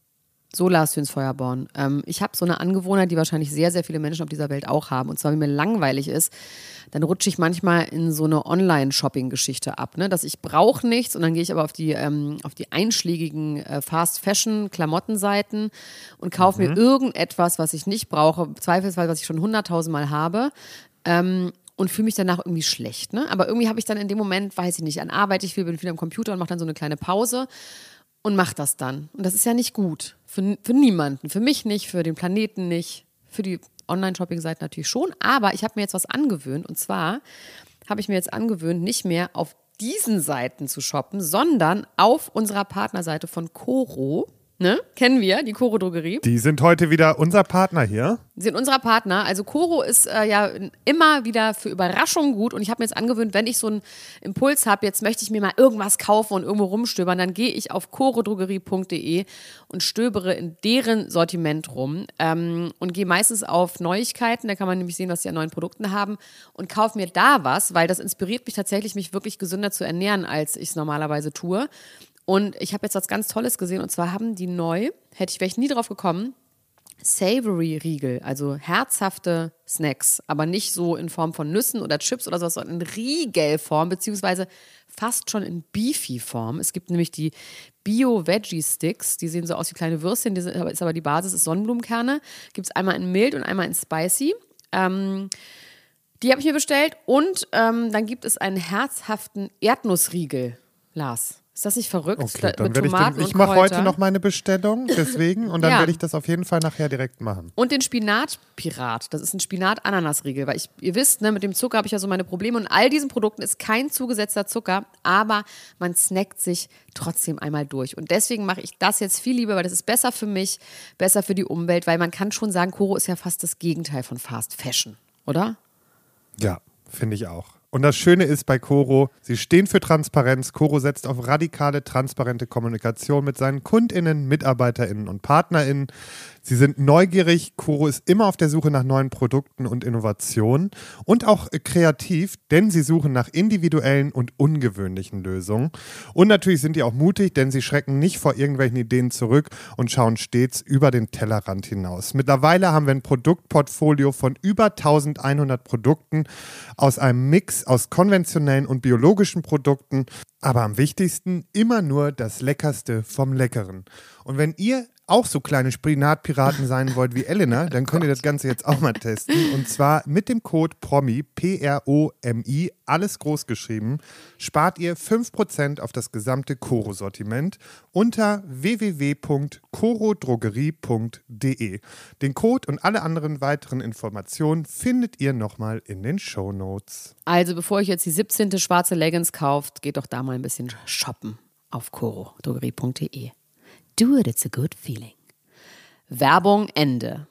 So Lars Hüns Feuerborn. Ähm, ich habe so eine Angewohnheit, die wahrscheinlich sehr, sehr viele Menschen auf dieser Welt auch haben. Und zwar, wenn mir langweilig ist, dann rutsche ich manchmal in so eine Online-Shopping-Geschichte ab. Ne? Dass ich brauche nichts und dann gehe ich aber auf die, ähm, auf die einschlägigen äh, Fast-Fashion-Klamottenseiten und kaufe Mhm. mir irgendetwas, was ich nicht brauche, zweifelsfall, was ich schon hunderttausendmal habe. Ähm, und fühle mich danach irgendwie schlecht. Ne? Aber irgendwie habe ich dann in dem Moment, weiß ich nicht, an Arbeit ich viel, bin viel am Computer und mache dann so eine kleine Pause und mache das dann. Und das ist ja nicht gut. Für, für niemanden. Für mich nicht, für den Planeten nicht, für die Online-Shopping-Seiten natürlich schon. Aber ich habe mir jetzt was angewöhnt. Und zwar habe ich mir jetzt angewöhnt, nicht mehr auf diesen Seiten zu shoppen, sondern auf unserer Partnerseite von Coro. Ne? Kennen wir, die Coro Drogerie. Die sind heute wieder unser Partner hier. Sie sind unserer Partner. Also Coro ist äh, ja immer wieder für Überraschungen gut und ich habe mir jetzt angewöhnt, wenn ich so einen Impuls habe, jetzt möchte ich mir mal irgendwas kaufen und irgendwo rumstöbern, dann gehe ich auf coro drogerie punkt de und stöbere in deren Sortiment rum ähm, und gehe meistens auf Neuigkeiten, da kann man nämlich sehen, was die an neuen Produkten haben und kaufe mir da was, weil das inspiriert mich tatsächlich, mich wirklich gesünder zu ernähren, als ich es normalerweise tue. Und ich habe jetzt was ganz Tolles gesehen und zwar haben die neu, hätte ich, wäre ich nie drauf gekommen, Savory-Riegel, also herzhafte Snacks, aber nicht so in Form von Nüssen oder Chips oder sowas, sondern in Riegelform, beziehungsweise fast schon in Beefy-Form. Es gibt nämlich die Bio-Veggie-Sticks, die sehen so aus wie kleine Würstchen, die sind, ist aber die Basis ist Sonnenblumenkerne. Gibt es einmal in mild und einmal in spicy. Ähm, die habe ich mir bestellt und ähm, dann gibt es einen herzhaften Erdnussriegel, Lars. Ist das nicht verrückt? Okay, Da- dann mit werde ich Tomaten den, ich und mache heute Kräuter. noch meine Bestellung, deswegen, und dann Ja. werde ich das auf jeden Fall nachher direkt machen. Und den Spinatpirat. Das ist ein Spinat-Ananas-Riegel. Weil ich, ihr wisst, ne, mit dem Zucker habe ich ja so meine Probleme. Und in all diesen Produkten ist kein zugesetzter Zucker, aber man snackt sich trotzdem einmal durch. Und deswegen mache ich das jetzt viel lieber, weil das ist besser für mich, besser für die Umwelt, weil man kann schon sagen, Coro ist ja fast das Gegenteil von Fast Fashion, oder? Ja, finde ich auch. Und das Schöne ist bei Coro, sie stehen für Transparenz. Coro setzt auf radikale, transparente Kommunikation mit seinen KundInnen, MitarbeiterInnen und PartnerInnen. Sie sind neugierig. Coro ist immer auf der Suche nach neuen Produkten und Innovationen und auch kreativ, denn sie suchen nach individuellen und ungewöhnlichen Lösungen. Und natürlich sind die auch mutig, denn sie schrecken nicht vor irgendwelchen Ideen zurück und schauen stets über den Tellerrand hinaus. Mittlerweile haben wir ein Produktportfolio von über eintausendeinhundert Produkten aus einem Mix aus konventionellen und biologischen Produkten, aber am wichtigsten immer nur das Leckerste vom Leckeren. Und wenn ihr auch so kleine Spinatpiraten sein wollt wie Elena, dann könnt ihr das Ganze jetzt auch mal testen. Und zwar mit dem Code PROMI, P R O M I, alles groß geschrieben, spart ihr fünf Prozent auf das gesamte Coro-Sortiment unter w w w punkt coro drogerie punkt de. Den Code und alle anderen weiteren Informationen findet ihr nochmal in den Shownotes. Also bevor ich jetzt die siebzehnte schwarze Leggings kauft, geht doch da mal ein bisschen shoppen auf coro drogerie punkt de. Do it, it's a good feeling. Werbung, Ende.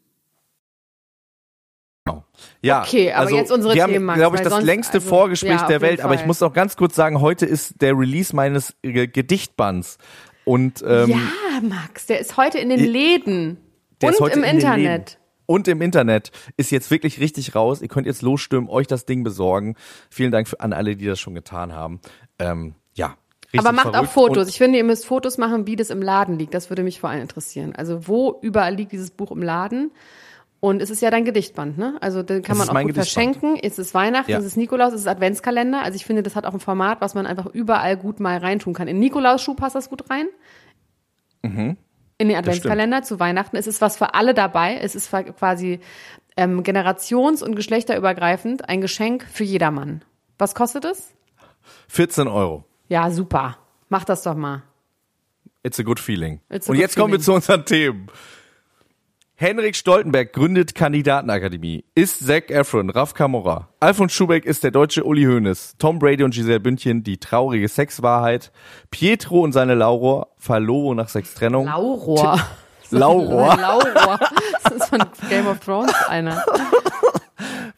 Ja, Okay, aber also, jetzt unsere wir haben, Themen, Max, glaube ich, weil das sonst- längste also, Vorgespräch ja, auf der jeden Welt, aber ich Fall. muss noch ganz kurz sagen, heute ist der Release meines äh, Gedichtbands und ähm, Ja, Max, der ist heute in den ich- Läden der ist und heute im in den Läden. Internet. Und im Internet ist jetzt wirklich richtig raus. Ihr könnt jetzt losstürmen, euch das Ding besorgen. Vielen Dank für, an alle, die das schon getan haben. Ähm, ja, richtig Aber macht auch verrückt. Fotos. Und Ich finde, ihr müsst Fotos machen, wie das im Laden liegt. Das würde mich vor allem interessieren. Also wo überall liegt dieses Buch im Laden? Und es ist ja dein Gedichtband, ne? Also den kann Es man ist auch mein gut Gedichtband. verschenken. Es ist Weihnachten, Ja. es ist Nikolaus, es ist Adventskalender. Also ich finde, das hat auch ein Format, was man einfach überall gut mal reintun kann. In Nikolausschuh passt das gut rein. Mhm. In den Adventskalender zu Weihnachten. Es ist was für alle dabei. Es ist quasi ähm, generations- und geschlechterübergreifend ein Geschenk für jedermann. Was kostet es? vierzehn Euro. Ja, super. Mach das doch mal. It's a good feeling. It's a Und good jetzt kommen wir feeling. zu unseren Themen. Henrik Stoltenberg gründet Kandidatenakademie. Ist Zac Efron, Raf Kamora. Alfons Schubeck ist der deutsche Uli Hoeneß. Tom Brady und Giselle Bündchen, die traurige Sexwahrheit. Pietro und seine Laura, Verlobung nach Sextrennung. Lauror. Lauror. Lauror. Das ist von Game of Thrones einer.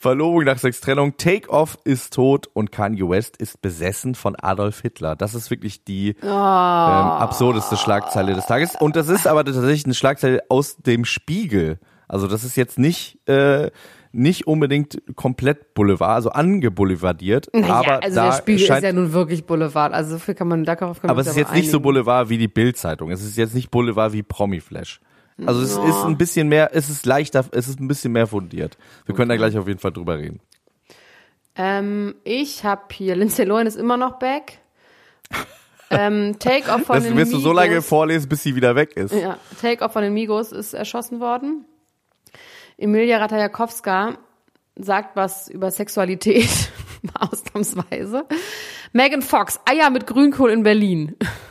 Verlobung nach Sextrennung, Take-Off ist tot und Kanye West ist besessen von Adolf Hitler. Das ist wirklich die Oh. ähm, absurdeste Schlagzeile des Tages. Und das ist aber tatsächlich eine Schlagzeile aus dem Spiegel. Also das ist jetzt nicht äh, nicht unbedingt komplett Boulevard, also angeboulevardiert. Naja, aber also da der Spiegel scheint, ist ja nun wirklich Boulevard. Also so viel kann man, darauf kann man aber es sich ist jetzt nicht so einigen. Boulevard wie die Bild-Zeitung. Es ist jetzt nicht Boulevard wie Promiflash. Also es ist ein bisschen mehr, es ist leichter, es ist ein bisschen mehr fundiert. Wir können da gleich auf jeden Fall drüber reden. Ähm, ich habe hier, Lindsay Lohan ist immer noch back. ähm, Take-Off von Das den wirst du Migos. so lange vorlesen, bis sie wieder weg ist. Ja, Take-Off von den Migos ist erschossen worden. Emilia Ratajkowska sagt was über Sexualität, ausnahmsweise. Megan Fox, Eier mit Grünkohl in Berlin.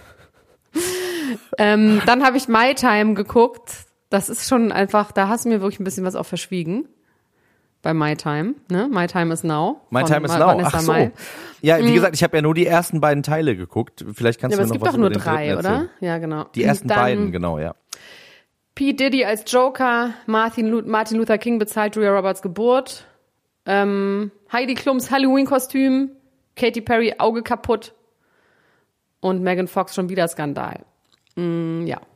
ähm, dann habe ich My Time geguckt. Das ist schon einfach, da hast du mir wirklich ein bisschen was auch verschwiegen. Bei My Time, ne? My Time is Now. My von Time is Va- Now. Vanessa Ach so. Mai. Ja, wie gesagt, ich habe ja nur die ersten beiden Teile geguckt. Vielleicht kannst Ja, aber du es mir noch gibt was doch über nur den dritten drei, erzählen. oder? Ja, genau. Die ersten Dann beiden, genau, ja. P. Diddy als Joker, Martin, Lu- Martin Luther King bezahlt Julia Roberts Geburt, ähm, Heidi Klums Halloween-Kostüm, Katy Perry Auge kaputt und Megan Fox schon wieder Skandal. Mm, ja.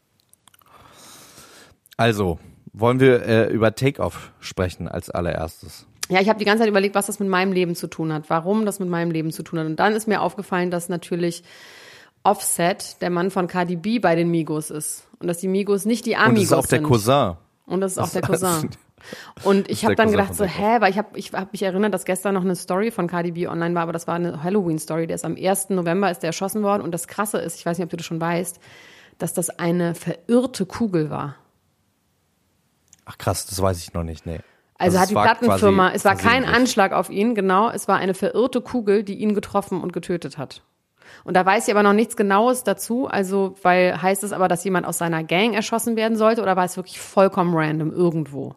Also, wollen wir äh, über Take-Off sprechen als allererstes? Ja, ich habe die ganze Zeit überlegt, was das mit meinem Leben zu tun hat, warum das mit meinem Leben zu tun hat. Und dann ist mir aufgefallen, dass natürlich Offset, der Mann von Cardi B, bei den Migos ist. Und dass die Migos nicht die Amigos Und das ist auch der sind. Cousin. Und das ist auch Das- der das- Cousin. Und ich ist habe der dann Cousin gedacht so, von Take-Off. hä, weil ich habe ich hab mich erinnert, dass gestern noch eine Story von Cardi B online war, aber das war eine Halloween-Story. Der ist am ersten November ist der erschossen worden. Und das Krasse ist, ich weiß nicht, ob du das schon weißt, dass das eine verirrte Kugel war. Ach krass, das weiß ich noch nicht, nee. Also, es hat die war Plattenfirma, quasi es war kein versehentlich. Anschlag auf ihn, genau, es war eine verirrte Kugel, die ihn getroffen und getötet hat. Und da weiß ich aber noch nichts Genaues dazu, also, weil heißt es aber, dass jemand aus seiner Gang erschossen werden sollte oder war es wirklich vollkommen random irgendwo?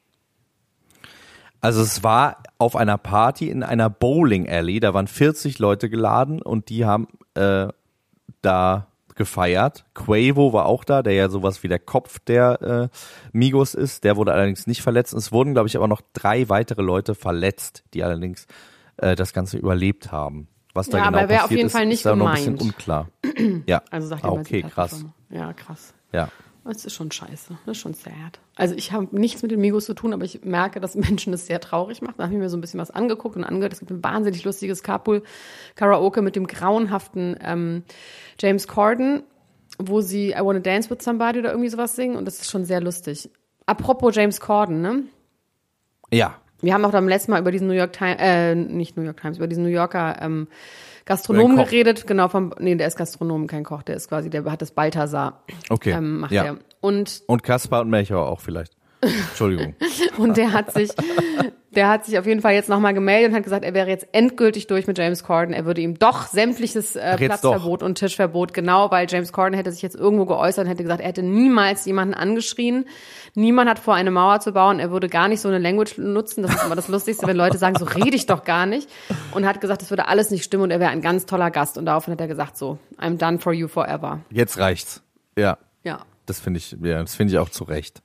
Also es war auf einer Party in einer Bowling Alley, da waren vierzig Leute geladen und die haben äh, da gefeiert. Quavo war auch da, der ja sowas wie der Kopf der äh, Migos ist. Der wurde allerdings nicht verletzt. Es wurden, glaube ich, aber noch drei weitere Leute verletzt, die allerdings äh, das Ganze überlebt haben. Was da Ja, genau aber wäre passiert auf jeden ist, Fall nicht ist da noch ein bisschen gemeint. unklar. Ja, Also sagt ah, jemand, okay, die krass. Plattenfirma. Ja, krass. Ja. Das ist schon scheiße. Das ist schon sad. Also ich habe nichts mit den Migos zu tun, aber ich merke, dass Menschen das sehr traurig macht. Da habe ich mir so ein bisschen was angeguckt und angehört. Es gibt ein wahnsinnig lustiges Carpool-Karaoke mit dem grauenhaften ähm, James Corden, wo sie I Wanna Dance With Somebody oder irgendwie sowas singen. Und das ist schon sehr lustig. Apropos James Corden, ne? Ja. Wir haben auch beim letzten Mal über diesen New York Times, äh, nicht New York Times, über diesen New Yorker ähm, Gastronomen Koch. geredet, genau, vom, nee, der ist Gastronom, kein Koch, der ist quasi, der hat das Balthasar. Okay. Ähm, macht Ja. er. Und, Und Kaspar und Melchior auch vielleicht. Entschuldigung. und der hat sich, der hat sich auf jeden Fall jetzt nochmal gemeldet und hat gesagt, er wäre jetzt endgültig durch mit James Corden. Er würde ihm doch sämtliches äh, Ach, jetzt Platzverbot und Tischverbot, genau, weil James Corden hätte sich jetzt irgendwo geäußert und hätte gesagt, er hätte niemals jemanden angeschrien. Niemand hat vor, eine Mauer zu bauen. Er würde gar nicht so eine Language nutzen. Das ist immer das Lustigste, wenn Leute sagen, so rede ich doch gar nicht. Und hat gesagt, das würde alles nicht stimmen und er wäre ein ganz toller Gast. Und daraufhin hat er gesagt, so, I'm done for you forever. Jetzt reicht's. Ja. Ja, Das finde ich, ja, das finde ich auch zu Recht.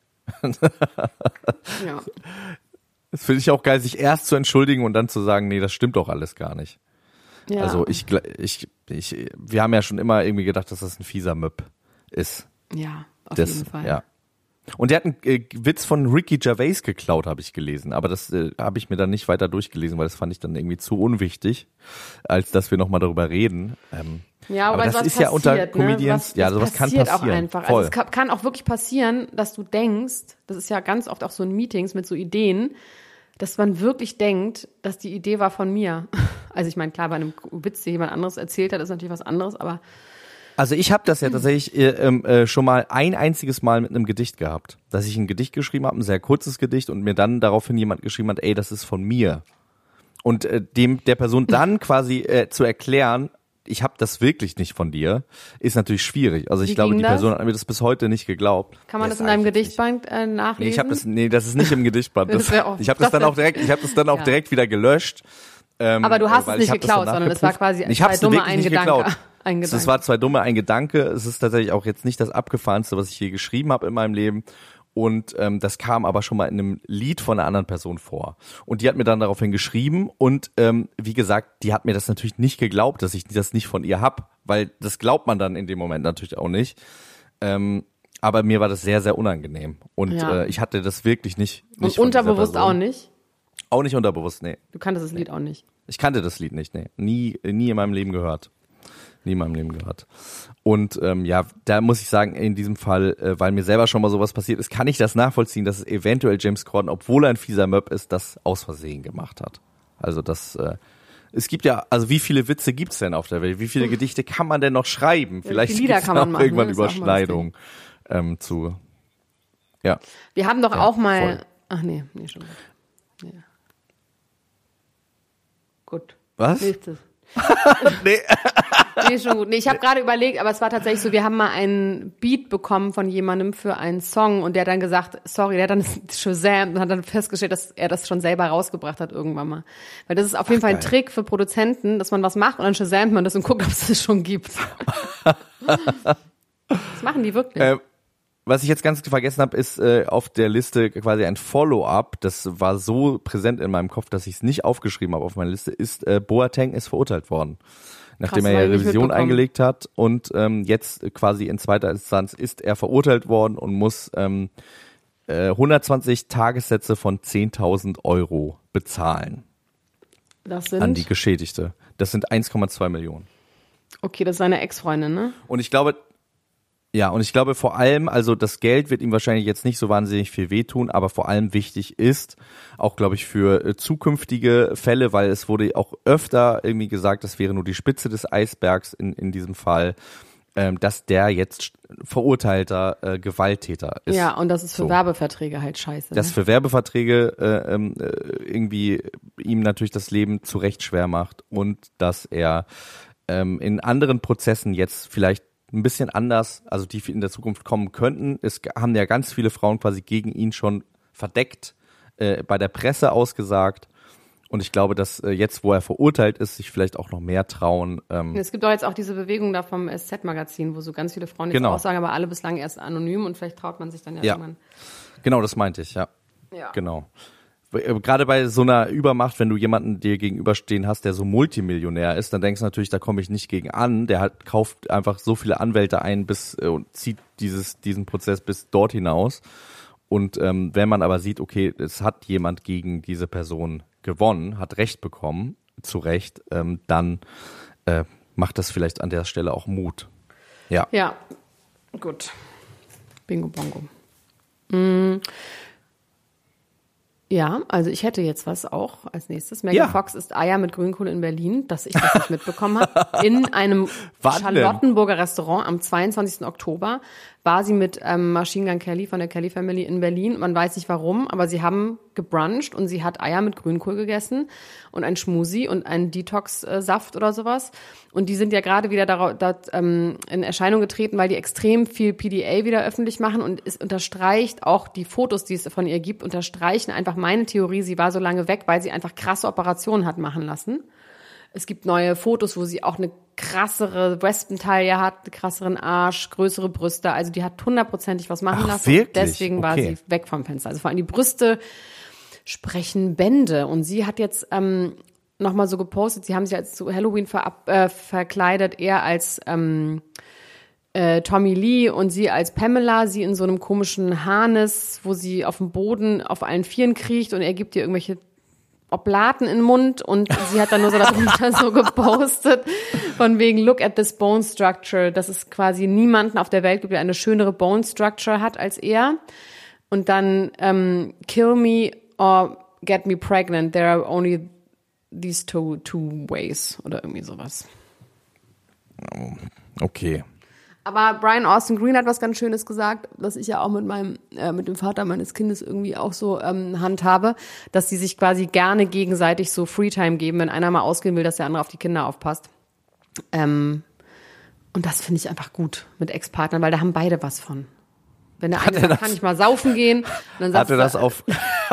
ja. Das finde ich auch geil, sich erst zu entschuldigen und dann zu sagen, nee, das stimmt doch alles gar nicht. ja. Also ich, gl- ich, ich, wir haben ja schon immer irgendwie gedacht, dass das ein fieser Möb ist. Ja, auf Das, jeden Fall. ja. Und der hat einen äh, Witz von Ricky Gervais geklaut, habe ich gelesen. Aber das äh, habe ich mir dann nicht weiter durchgelesen, weil das fand ich dann irgendwie zu unwichtig, als dass wir nochmal darüber reden. Ähm, Ja, aber, aber das was ist ja unter passiert, Comedians, ne? ja, was sowas kann passiert passieren. auch einfach. Voll. Also es kann, kann auch wirklich passieren, dass du denkst, das ist ja ganz oft auch so in Meetings mit so Ideen, dass man wirklich denkt, dass die Idee war von mir. Also ich meine, klar, bei einem Witz, den jemand anderes erzählt hat, ist natürlich was anderes, aber Also ich habe das ja tatsächlich äh, äh, schon mal ein einziges Mal mit einem Gedicht gehabt, dass ich ein Gedicht geschrieben habe, ein sehr kurzes Gedicht und mir dann daraufhin jemand geschrieben hat, ey, das ist von mir. Und äh, dem der Person dann quasi äh, zu erklären, ich habe das wirklich nicht von dir, ist natürlich schwierig. Also ich Wie glaube, ging die das? Person hat mir das bis heute nicht geglaubt. kann man Ja, das in sag deinem ich jetzt nicht. Gedichtband äh, nachlesen? Nee, ich habe das, nee, das ist nicht im Gedichtband. Das Das, wär auch- ich habe das das dann wär- auch direkt, ich habe das dann auch Ja. direkt wieder gelöscht. Ähm, Aber du hast weil es nicht ich hab das geklaut, danach sondern es war geprüft. quasi ich zwei hab's dumme wirklich ein nicht Gedanke. geklaut. Ein Es war zwei dumme ein Gedanke. Es ist tatsächlich auch jetzt nicht das Abgefahrenste, was ich je geschrieben habe in meinem Leben. Und ähm, das kam aber schon mal in einem Lied von einer anderen Person vor. Und die hat mir dann daraufhin geschrieben und ähm, wie gesagt, die hat mir das natürlich nicht geglaubt, dass ich das nicht von ihr hab, weil das glaubt man dann in dem Moment natürlich auch nicht. Ähm, aber mir war das sehr, sehr unangenehm. Und Ja. äh, ich hatte das wirklich nicht. nicht Und von dieser unterbewusst Person. auch nicht? Auch nicht unterbewusst, nee. Du kanntest das Lied auch nicht. Ich kannte das Lied nicht, nee. Nie, nie in meinem Leben gehört. Nie in meinem Leben gehört. Und ähm, ja, da muss ich sagen, in diesem Fall, äh, weil mir selber schon mal sowas passiert ist, kann ich das nachvollziehen, dass es eventuell James Corden, obwohl er ein fieser Möb ist, das aus Versehen gemacht hat. Also das, äh, es gibt ja, also wie viele Witze gibt's denn auf der Welt? Wie viele Gedichte kann man denn noch schreiben? Vielleicht Lieder gibt's kann da man auch machen, irgendwann ne? Das ist auch mal das Überschneidungen ähm, zu, ja. Wir haben doch Ja, auch mal. voll. Ach nee, nee, schon gut. Nee. Gut. Was? Nächstes. Nee. Nee, schon gut. Nee, ich habe gerade überlegt, aber es war tatsächlich so, wir haben mal einen Beat bekommen von jemandem für einen Song und der hat dann gesagt, sorry, der hat dann Shazam und hat dann festgestellt, dass er das schon selber rausgebracht hat irgendwann mal. Weil das ist auf jeden Ach, Fall ein geil. Trick für Produzenten, dass man was macht und dann Shazamt man das und guckt, ob es das schon gibt. Das machen die wirklich. Äh, was ich jetzt ganz vergessen habe, ist äh, auf der Liste quasi ein Follow-up. Das war so präsent in meinem Kopf, dass ich es nicht aufgeschrieben habe auf meiner Liste. Ist äh, Boateng ist verurteilt worden, nachdem Krass, er hab ja ich nicht Revision mitbekommen. eingelegt hat und ähm, jetzt quasi in zweiter Instanz ist er verurteilt worden und muss ähm, äh, hundertzwanzig Tagessätze von zehntausend Euro bezahlen Das sind, an die Geschädigte. Das sind eins Komma zwei Millionen. okay, das ist seine Ex-Freundin, ne? Und ich glaube, ja, und ich glaube vor allem, also das Geld wird ihm wahrscheinlich jetzt nicht so wahnsinnig viel wehtun, aber vor allem wichtig ist, auch glaube ich für äh, zukünftige Fälle, weil es wurde auch öfter irgendwie gesagt, das wäre nur die Spitze des Eisbergs in, in diesem Fall, ähm, dass der jetzt verurteilter äh, Gewalttäter ist. Ja, und das ist für so. Werbeverträge halt scheiße. Das Ne? für Werbeverträge äh, ähm, äh, irgendwie ihm natürlich das Leben zu Recht schwer macht und dass er ähm, in anderen Prozessen jetzt vielleicht ein bisschen anders, also die in der Zukunft kommen könnten. Es haben ja ganz viele Frauen quasi gegen ihn schon verdeckt, äh, bei der Presse ausgesagt. Und ich glaube, dass äh, jetzt, wo er verurteilt ist, sich vielleicht auch noch mehr trauen. Ähm, Es gibt doch jetzt auch diese Bewegung da vom S Z-Magazin, wo so ganz viele Frauen jetzt Genau. aussagen, aber alle bislang erst anonym und vielleicht traut man sich dann ja, Ja. irgendwann. genau, das meinte ich, ja. Ja. Genau. Gerade bei so einer Übermacht, wenn du jemanden dir gegenüberstehen hast, der so Multimillionär ist, dann denkst du natürlich, da komme ich nicht gegen an. Der hat, kauft einfach so viele Anwälte ein bis äh, und zieht dieses diesen Prozess bis dort hinaus. Und ähm, wenn man aber sieht, okay, es hat jemand gegen diese Person gewonnen, hat Recht bekommen, zu Recht, ähm, dann äh, macht das vielleicht an der Stelle auch Mut. Ja. Ja, gut. Bingo Bongo. Mm. Ja, also ich hätte jetzt was auch als nächstes. Megan Ja. Fox isst Eier mit Grünkohl in Berlin, dass ich das nicht mitbekommen habe. In einem Wann denn? Charlottenburger Restaurant am zweiundzwanzigsten Oktober war sie mit ähm, Machine Gun Kelly von der Kelly Family in Berlin. Man weiß nicht warum, aber sie haben gebruncht und sie hat Eier mit Grünkohl gegessen und ein Schmusi und einen Detox-Saft oder sowas. Und die sind ja gerade wieder darauf, dort, ähm, in Erscheinung getreten, weil die extrem viel P D A wieder öffentlich machen und es unterstreicht auch die Fotos, die es von ihr gibt, unterstreichen einfach meine Theorie, sie war so lange weg, weil sie einfach krasse Operationen hat machen lassen. Es gibt neue Fotos, wo sie auch eine krassere Wespen-Taille hat, einen krasseren Arsch, größere Brüste. Also die hat hundertprozentig was machen Ach, lassen. wirklich? Deswegen war Okay. sie weg vom Fenster. Also vor allem die Brüste sprechen Bände. Und sie hat jetzt ähm, nochmal so gepostet, sie haben sich als zu Halloween verab, äh, verkleidet, er als ähm, äh, Tommy Lee und sie als Pamela, sie in so einem komischen Harness, wo sie auf dem Boden auf allen Vieren kriecht und er gibt ihr irgendwelche Oblaten in den Mund und sie hat dann nur so darunter so gepostet von wegen look at this bone structure, dass es quasi niemanden auf der Welt gibt, der eine schönere bone structure hat als er. Und dann ähm, kill me or get me pregnant, there are only these two, two ways oder irgendwie sowas. Okay. Aber Brian Austin Green hat was ganz Schönes gesagt, dass ich ja auch mit meinem, äh, mit dem Vater meines Kindes irgendwie auch so ähm, handhabe, dass sie sich quasi gerne gegenseitig so Freetime geben, wenn einer mal ausgehen will, dass der andere auf die Kinder aufpasst. Ähm, und das finde ich einfach gut mit Ex-Partnern, weil da haben beide was von. Wenn der Hat eine er sagt, das- kann ich mal saufen gehen, und dann sagt Hat er das auf,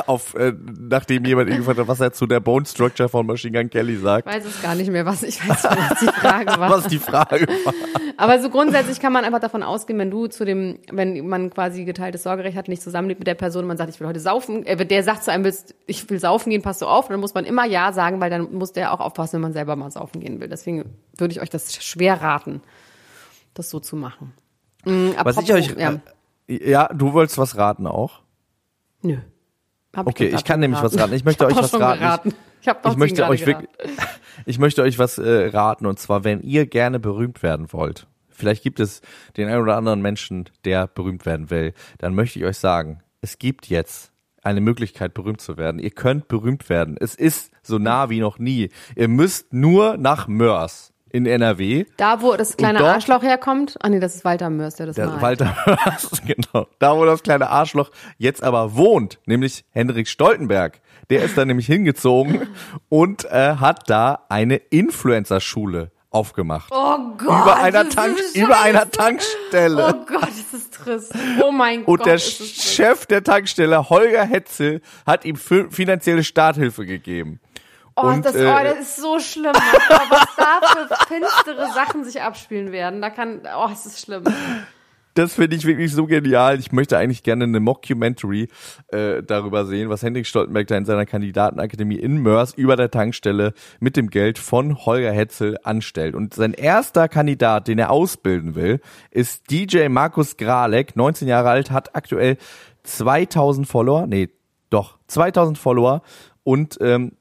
auf, äh, nachdem jemand ihn gefragt hat, was er zu der Bone Structure von Machine Gun Kelly sagt. Ich weiß es gar nicht mehr, was ich weiß, was die Frage war. Was die Frage war. Aber so grundsätzlich kann man einfach davon ausgehen, wenn du zu dem, wenn man quasi geteiltes Sorgerecht hat, nicht zusammenlebt mit der Person, man sagt, ich will heute saufen, äh, der sagt zu einem, willst, ich will saufen gehen, passt du auf, dann muss man immer Ja sagen, weil dann muss der auch aufpassen, wenn man selber mal saufen gehen will. Deswegen würde ich euch das schwer raten, das so zu machen. Mhm, was ich euch, ja. Äh, ja, du wolltest was raten auch? Nö. Hab okay, ich, ich kann nämlich geraten. was raten. Ich möchte ich euch was raten. Geraten. Ich, ich, ich möchte euch wirklich, ich möchte euch was äh, raten, und zwar, wenn ihr gerne berühmt werden wollt, vielleicht gibt es den einen oder anderen Menschen, der berühmt werden will, dann möchte ich euch sagen, es gibt jetzt eine Möglichkeit, berühmt zu werden. Ihr könnt berühmt werden. Es ist so nah wie noch nie. Ihr müsst nur nach Mörs in N R W. Da, wo das kleine dort, Arschloch herkommt. Ah nee, das ist Walter Mörs, der das der malt. Walter Mörs, genau. Da, wo das kleine Arschloch jetzt aber wohnt, nämlich Henrik Stoltenberg. Der ist da nämlich hingezogen und äh, hat da eine Influencer-Schule aufgemacht. Oh Gott, über einer, das Tank, ist über einer Tankstelle. Oh Gott, ist das trist. Oh mein und Gott. Und der ist das Chef der Tankstelle, Holger Hetzel, hat ihm finanzielle Starthilfe gegeben. Oh, und, das, äh, oh, das ist so schlimm. Was da für finstere Sachen sich abspielen werden. Da kann, oh, es ist schlimm. Das finde ich wirklich so genial. Ich möchte eigentlich gerne eine Mockumentary äh, darüber sehen, was Henrik Stoltenberg da in seiner Kandidatenakademie in Mörs über der Tankstelle mit dem Geld von Holger Hetzel anstellt. Und sein erster Kandidat, den er ausbilden will, ist D J Markus Gralek, neunzehn Jahre alt, hat aktuell zweitausend Follower. Nee, doch, zweitausend Follower. Und ähm,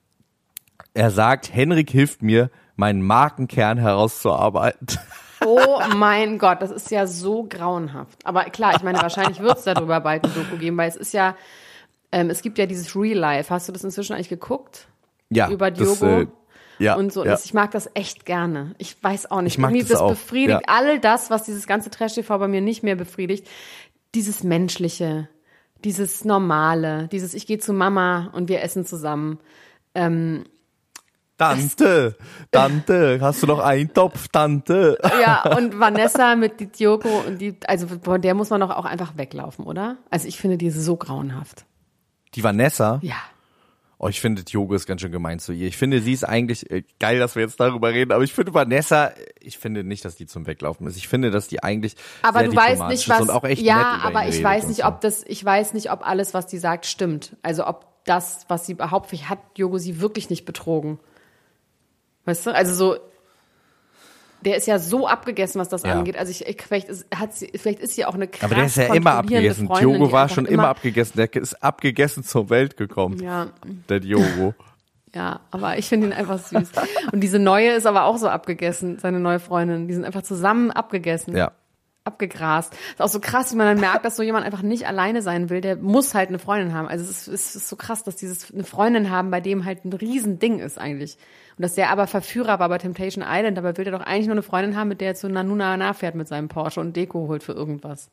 er sagt, Henrik hilft mir, meinen Markenkern herauszuarbeiten. Oh mein Gott, das ist ja so grauenhaft. Aber klar, ich meine, wahrscheinlich wird es darüber bald ein Doku geben, weil es ist ja, ähm, es gibt ja dieses Real Life. Hast du das inzwischen eigentlich geguckt? Ja. Über Diogo? Das, äh, ja. Und so. Ja. Das, ich mag das echt gerne. Ich weiß auch nicht. Ich mag Irgendwie, das das auch. befriedigt Ja. all das, was dieses ganze Trash-T V bei mir nicht mehr befriedigt. Dieses Menschliche, dieses Normale, dieses ich gehe zu Mama und wir essen zusammen. Ähm, Tante, Tante, hast du noch einen Topf, Tante? Ja, und Vanessa mit die Diogo und die, also von der muss man doch auch einfach weglaufen, oder? Also ich finde, die ist so grauenhaft. Die Vanessa? Ja. Oh, ich finde, Diogo ist ganz schön gemein zu ihr. Ich finde, sie ist eigentlich, äh, geil, dass wir jetzt darüber reden, aber ich finde Vanessa, ich finde nicht, dass die zum Weglaufen ist. Ich finde, dass die eigentlich aber sehr du weißt diplomatisch nicht, ist was, und auch echt ja, nett über aber ihn ich redet weiß und nicht, so. ob das, ich weiß nicht, ob alles, was die sagt, stimmt. Also ob das, was sie behauptet, hat Diogo sie wirklich nicht betrogen. Weißt du, also so, der ist ja so abgegessen, was das Ja. angeht. Also ich, ich vielleicht ist, hat sie, vielleicht ist sie auch eine krass Aber der ist ja immer kontrollierende abgegessen. Freundin, Diogo die war einfach schon immer abgegessen. Der ist abgegessen zur Welt gekommen. Ja, Der Diogo. ja, aber ich finde ihn einfach süß. Und diese neue ist aber auch so abgegessen, seine neue Freundin. Die sind einfach zusammen abgegessen. Ja. Abgegrast. Ist auch so krass, wie man dann merkt, dass so jemand einfach nicht alleine sein will. Der muss halt eine Freundin haben. Also es ist, es ist so krass, dass dieses eine Freundin haben, bei dem halt ein Riesending ist eigentlich. Und dass der aber Verführer war bei Temptation Island, aber will der doch eigentlich nur eine Freundin haben, mit der er zu Nanuna nachfährt mit seinem Porsche und Deko holt für irgendwas.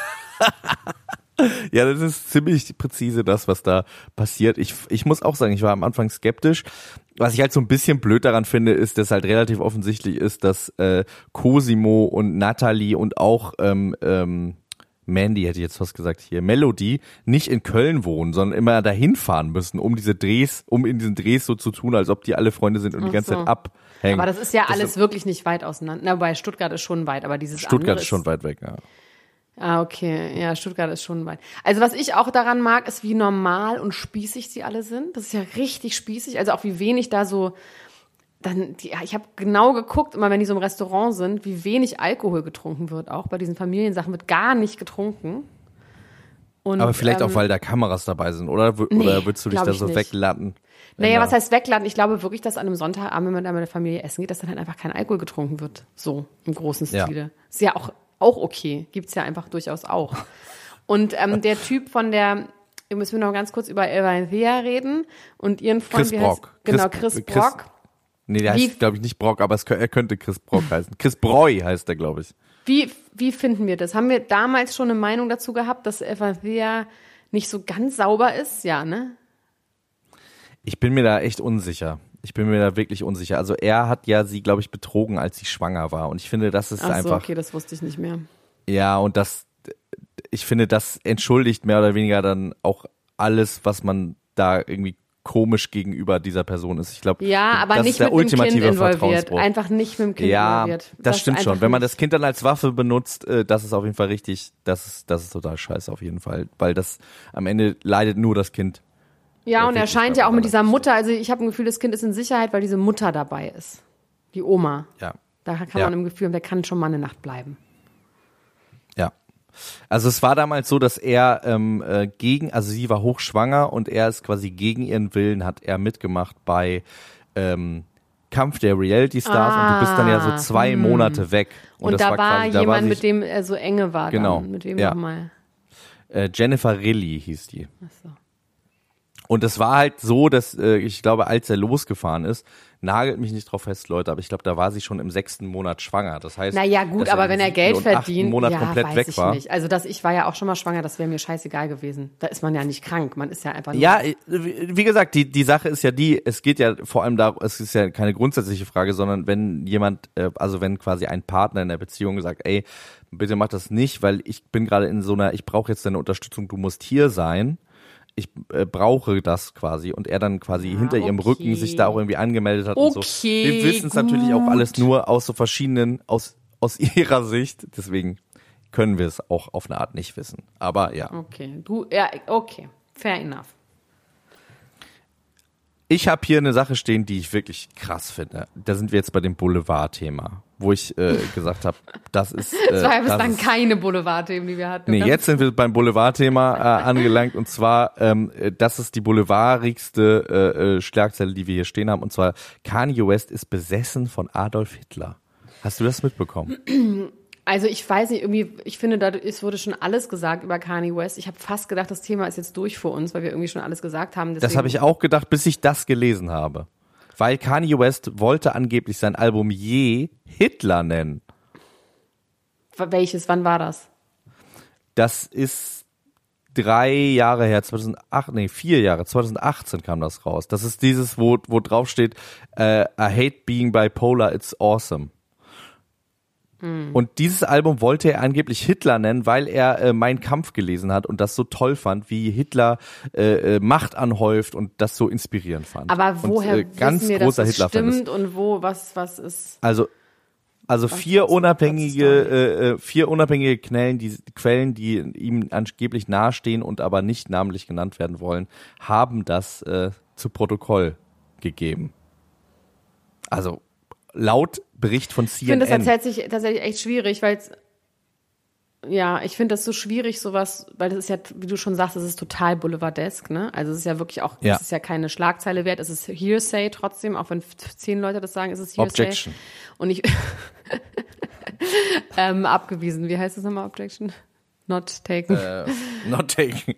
Ja, das ist ziemlich präzise das, was da passiert. Ich, ich muss auch sagen, ich war am Anfang skeptisch. Was ich halt so ein bisschen blöd daran finde, ist, dass halt relativ offensichtlich ist, dass äh, Cosimo und Natalie und auch ähm, ähm, Mandy, hätte ich jetzt fast gesagt hier, Melody, nicht in Köln wohnen, sondern immer dahin fahren müssen, um diese Drehs, um in diesen Drehs so zu tun, als ob die alle Freunde sind und Ach die ganze so. Zeit abhängen. Aber das ist ja Das alles ist- wirklich nicht weit auseinander. Na, wobei Stuttgart ist schon weit, aber dieses Stuttgart andere ist schon weit weg, ja. Ah, okay. Ja, Stuttgart ist schon weit. Also was ich auch daran mag, ist, wie normal und spießig sie alle sind. Das ist ja richtig spießig. Also auch wie wenig da so, dann, die, ja, ich habe genau geguckt, immer wenn die so im Restaurant sind, wie wenig Alkohol getrunken wird. Auch bei diesen Familiensachen wird gar nicht getrunken. Und, Aber vielleicht ähm, auch, weil da Kameras dabei sind, oder? W- Nee, oder würdest du dich glaub da ich so nicht. weglatten? Naja, Wenn was da- heißt wegladen? Ich glaube wirklich, dass an einem Sonntagabend, wenn man da mit der Familie essen geht, dass dann halt einfach kein Alkohol getrunken wird. So, im großen Ja. Stile. Ist ja auch, auch okay. Gibt's ja einfach durchaus auch. Und ähm, der Typ von der, wir müssen noch ganz kurz über Elvanthea reden und ihren Freund. Chris wie heißt- Brock. Genau, Chris- Chris Chris- Brock. Nee, der Wie- heißt, glaube ich, nicht Brock, aber es, kö- er könnte Chris Brock heißen. Chris Breu heißt der, glaube ich. Wie, wie finden wir das? Haben wir damals schon eine Meinung dazu gehabt, dass Elvanthea nicht so ganz sauber ist? Ja, ne? Ich bin mir da echt unsicher. Ich bin mir da wirklich unsicher. Also er hat ja sie, glaube ich, betrogen, als sie schwanger war. Und ich finde, das ist Ach so, einfach, okay, das wusste ich nicht mehr. ja, und das, ich finde, das entschuldigt mehr oder weniger dann auch alles, was man da irgendwie komisch gegenüber dieser Person ist. Ich glaube, Ja, aber das nicht ist der mit dem ultimative Kind involviert. Vertrauensbruch. Einfach nicht mit dem Kind Ja, involviert. das, stimmt ist schon. einfach Wenn man nicht- das Kind dann als Waffe benutzt, äh, das ist auf jeden Fall richtig. Das ist, das ist total scheiße auf jeden Fall. Weil das am Ende leidet nur das Kind. Ja, Ja, und er wirklich, scheint ja auch aber mit das dieser ist- Mutter, also ich habe ein Gefühl, das Kind ist in Sicherheit, weil diese Mutter dabei ist. Die Oma. Ja. Da kann Ja. man im Gefühl, der kann schon mal eine Nacht bleiben. Ja. Also es war damals so, dass er ähm, äh, gegen, also sie war hochschwanger und er ist quasi gegen ihren Willen, hat er mitgemacht bei ähm, Kampf der Reality Stars und du bist dann ja so zwei Monate weg. Und, das da war, quasi, da jemand, sie- mit dem er so enge war. Genau. Dann. Mit wem Ja. nochmal? äh, Jennifer Rilly hieß die. Achso. Und es war halt so, dass äh, ich glaube, als er losgefahren ist, nagelt mich nicht drauf fest, Leute, aber ich glaube, da war sie schon im sechsten Monat schwanger. Das heißt, Naja, gut, dass aber im wenn er siebten Geld und achten verdient, Monat ja, komplett weiß weg ich war. nicht. Also das, ich war ja auch schon mal schwanger, das wäre mir scheißegal gewesen. Da ist man ja nicht krank, man ist ja einfach nur... Ja, wie wie gesagt, die die Sache ist ja die, es geht ja vor allem darum, es ist ja keine grundsätzliche Frage, sondern wenn jemand, äh, also wenn quasi ein Partner in der Beziehung sagt, ey, bitte mach das nicht, weil ich bin gerade in so einer, ich brauche jetzt deine Unterstützung, du musst hier sein, ich äh, brauche das quasi und er dann quasi Ah, hinter ihrem okay. Rücken sich da auch irgendwie angemeldet hat und so. Okay, Wir wissen es natürlich auch gut. alles nur aus so verschiedenen, aus aus ihrer Sicht, deswegen können wir es auch auf eine Art nicht wissen. Aber ja. Okay, du, ja, okay, fair enough. Ich habe hier eine Sache stehen, die ich wirklich krass finde. Da sind wir jetzt bei dem Boulevard-Thema, wo ich äh, gesagt habe, das ist. Äh, Das war ja das bislang ist, keine Boulevard-Themen, die wir hatten. Nee, oder? jetzt sind wir beim Boulevard-Thema äh, angelangt und zwar, ähm, äh, das ist die boulevardigste äh, äh, Schlagzeile, die wir hier stehen haben und zwar Kanye West ist besessen von Adolf Hitler. Hast du das mitbekommen? Also ich weiß nicht, irgendwie, ich finde, da es wurde schon alles gesagt über Kanye West. Ich habe fast gedacht, das Thema ist jetzt durch für uns, weil wir irgendwie schon alles gesagt haben. Das habe ich auch gedacht, bis ich das gelesen habe. Weil Kanye West wollte angeblich sein Album Je Hitler nennen. Welches, wann war das? Das ist drei Jahre her, zweitausendacht, nee, vier Jahre, zweitausendachtzehn kam das raus. Das ist dieses, wo, wo drauf steht, äh, I hate being bipolar, it's awesome. Und dieses Album wollte er angeblich Hitler nennen, weil er äh, Mein Kampf gelesen hat und das so toll fand, wie Hitler äh, äh, Macht anhäuft und das so inspirierend fand. Aber woher und, äh, ganz wissen wir, großer dass es Hitler-Fan ist. stimmt und wo, was, was ist... Also, also vier was- unabhängige, was ist äh, äh, vier unabhängige Quellen, die Quellen, die ihm angeblich nahestehen und aber nicht namentlich genannt werden wollen, haben das äh, zu Protokoll gegeben. Also laut Bericht von C Ich N N. finde das tatsächlich, tatsächlich echt schwierig, weil es, ja, ich finde das so schwierig, sowas, weil das ist ja, wie du schon sagst, das ist total boulevardesk, ne? Also es ist ja wirklich auch, Ja. es ist ja keine Schlagzeile wert, es ist Hearsay trotzdem, auch wenn f- zehn Leute das sagen, ist es Hearsay. Objection. Und ich, ähm, abgewiesen, wie heißt das nochmal, Objection? Not taken. Äh, not taken.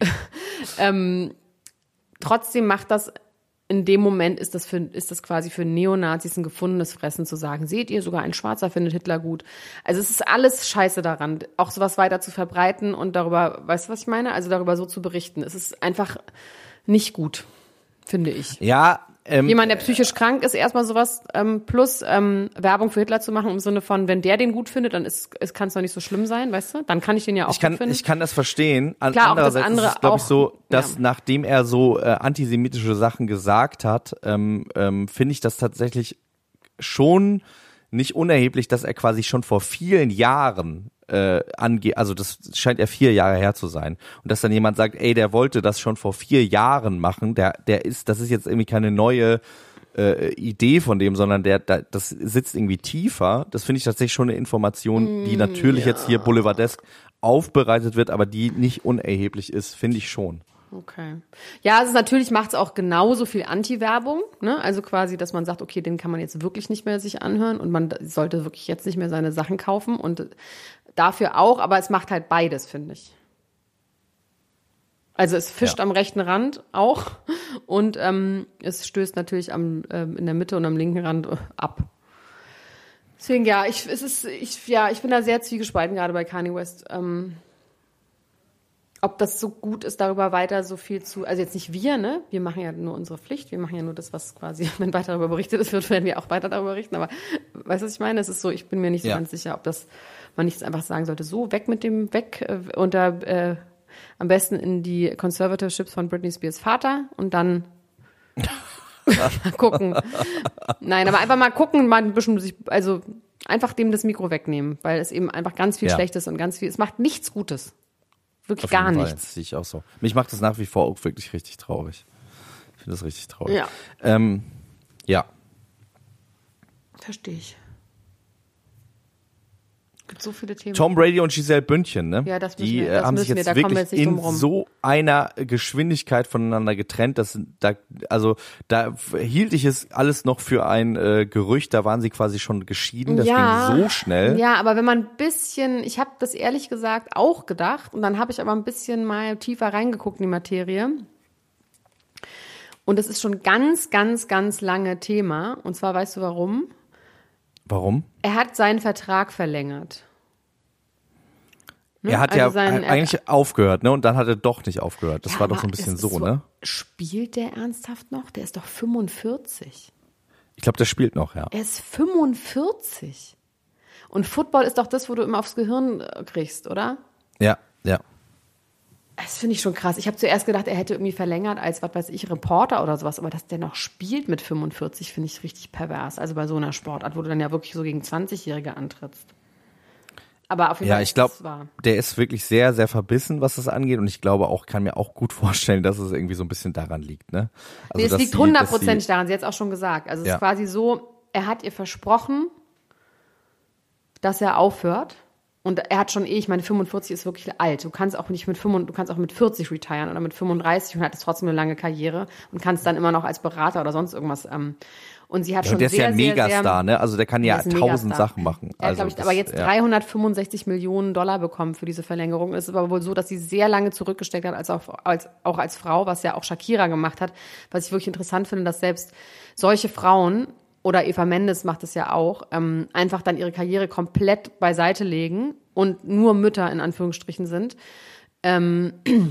Trotzdem macht das, in dem Moment ist das, für, ist das quasi für Neonazis ein gefundenes Fressen zu sagen, seht ihr, sogar ein Schwarzer findet Hitler gut. Also es ist alles scheiße daran, auch sowas weiter zu verbreiten und darüber, weißt du, was ich meine? Also darüber so zu berichten. Es ist einfach nicht gut, finde ich. Ja, ähm, Jemand, der psychisch krank ist, erstmal sowas ähm, plus ähm, Werbung für Hitler zu machen im Sinne von, wenn der den gut findet, dann ist es kann es doch nicht so schlimm sein, weißt du? Dann kann ich den ja auch ich kann, gut finden. ich kann das verstehen. An, Klar, auch das andererseits andere ist es, glaube ich, auch, so, dass ja. nachdem er so äh, antisemitische Sachen gesagt hat, ähm, ähm, finde ich das tatsächlich schon nicht unerheblich, dass er quasi schon vor vielen Jahren äh, angeht, also das scheint ja vier Jahre her zu sein. Und dass dann jemand sagt, ey, der wollte das schon vor vier Jahren machen, der, der ist, das ist jetzt irgendwie keine neue äh, Idee von dem, sondern der, der, das sitzt irgendwie tiefer. Das finde ich tatsächlich schon eine Information, die natürlich jetzt hier boulevardesk aufbereitet wird, aber die nicht unerheblich ist, finde ich schon. Okay. Ja, also natürlich macht es auch genauso viel Anti-Werbung, ne? Also quasi, dass man sagt, okay, den kann man jetzt wirklich nicht mehr sich anhören und man sollte wirklich jetzt nicht mehr seine Sachen kaufen und dafür auch, aber es macht halt beides, finde ich. Also es fischt Ja. am rechten Rand auch und ähm, es stößt natürlich am ähm, in der Mitte und am linken Rand äh, ab. Deswegen ja, ich es ist ich ja ich bin da sehr zwiegespalten gerade bei Kanye West. Ähm, ob das so gut ist, darüber weiter so viel zu, also jetzt nicht wir, ne? Wir machen ja nur unsere Pflicht, wir machen ja nur das, was quasi, wenn weiter darüber berichtet ist, wird, werden wir auch weiter darüber berichten, aber weißt du, was ich meine? Es ist so, ich bin mir nicht so Ja. ganz sicher, ob das, man nicht einfach sagen sollte, so, weg mit dem, weg, äh, unter, äh, Am besten in die Conservationships von Britney Spears Vater und dann mal gucken. Nein, aber einfach mal gucken, mal ein bisschen sich, also einfach dem das Mikro wegnehmen, weil es eben einfach ganz viel Ja. Schlechtes und ganz viel, es macht nichts Gutes. Wirklich Auf gar jeden Fall. nichts. Das sehe ich auch so. Mich macht das nach wie vor auch wirklich richtig traurig. Ich finde das richtig traurig. Ja. Ähm, ja. Verstehe ich. Gibt so viele Themen. Tom Brady und Giselle Bündchen, ne? Ja, das müssen die wir- äh, das haben sich müssen wir, jetzt da kommen wir wirklich jetzt nicht in drum rum. so einer Geschwindigkeit voneinander getrennt, dass da also da hielt ich es alles noch für ein äh, Gerücht, da waren sie quasi schon geschieden, das Ja. ging so schnell. Ja, aber wenn man ein bisschen, ich habe das ehrlich gesagt auch gedacht und dann habe ich aber ein bisschen mal tiefer reingeguckt in die Materie. Und es ist schon ganz, ganz, ganz lange Thema. Und zwar weißt du warum? Warum? Er hat seinen Vertrag verlängert. Ne? Er hat Also ja sein- eigentlich aufgehört, ne? Und dann hat er doch nicht aufgehört. Das Ja, war doch aber so ein bisschen es so, ist ne? Spielt der ernsthaft noch? Der ist doch fünfundvierzig. Ich glaube, der spielt noch, ja. Er ist fünfundvierzig. Und Football ist doch das, wo du immer aufs Gehirn äh, kriegst, oder? Ja, ja. Das finde ich schon krass. Ich habe zuerst gedacht, er hätte irgendwie verlängert als, was weiß ich, Reporter oder sowas. Aber dass der noch spielt mit fünfundvierzig, finde ich richtig pervers. Also bei so einer Sportart, wo du dann ja wirklich so gegen zwanzigjährige antrittst. Aber auf jeden Ja, Fall ich ist glaube, das wahr. der ist wirklich sehr, sehr verbissen, was das angeht. Und ich glaube auch, kann mir auch gut vorstellen, dass es irgendwie so ein bisschen daran liegt, ne? Also, Nee, es dass liegt sie- hundertprozentig dass sie- daran. Sie hat es auch schon gesagt. Also es Ja. ist quasi so, er hat ihr versprochen, dass er aufhört. Und er hat schon eh, ich meine, fünfundvierzig ist wirklich alt. Du kannst auch nicht mit fünfundvierzig, du kannst auch mit vierzig retiren oder mit fünfunddreißig und hattest trotzdem eine lange Karriere und kannst dann immer noch als Berater oder sonst irgendwas. Ähm, und sie hat Ja, schon und der ist sehr, ja ein sehr, Megastar, sehr, ne? Also der kann ja Der ist ein tausend Megastar. Sachen machen. Er hat, Also glaube ich, das- aber jetzt ja. dreihundertfünfundsechzig Millionen Dollar bekommen für diese Verlängerung. Es ist aber wohl so, dass sie sehr lange zurückgesteckt hat, als auch als, auch als Frau, was ja auch Shakira gemacht hat. Was ich wirklich interessant finde, dass selbst solche Frauen, oder Eva Mendes macht es ja auch, ähm, einfach dann ihre Karriere komplett beiseite legen und nur Mütter in Anführungsstrichen sind. Ähm,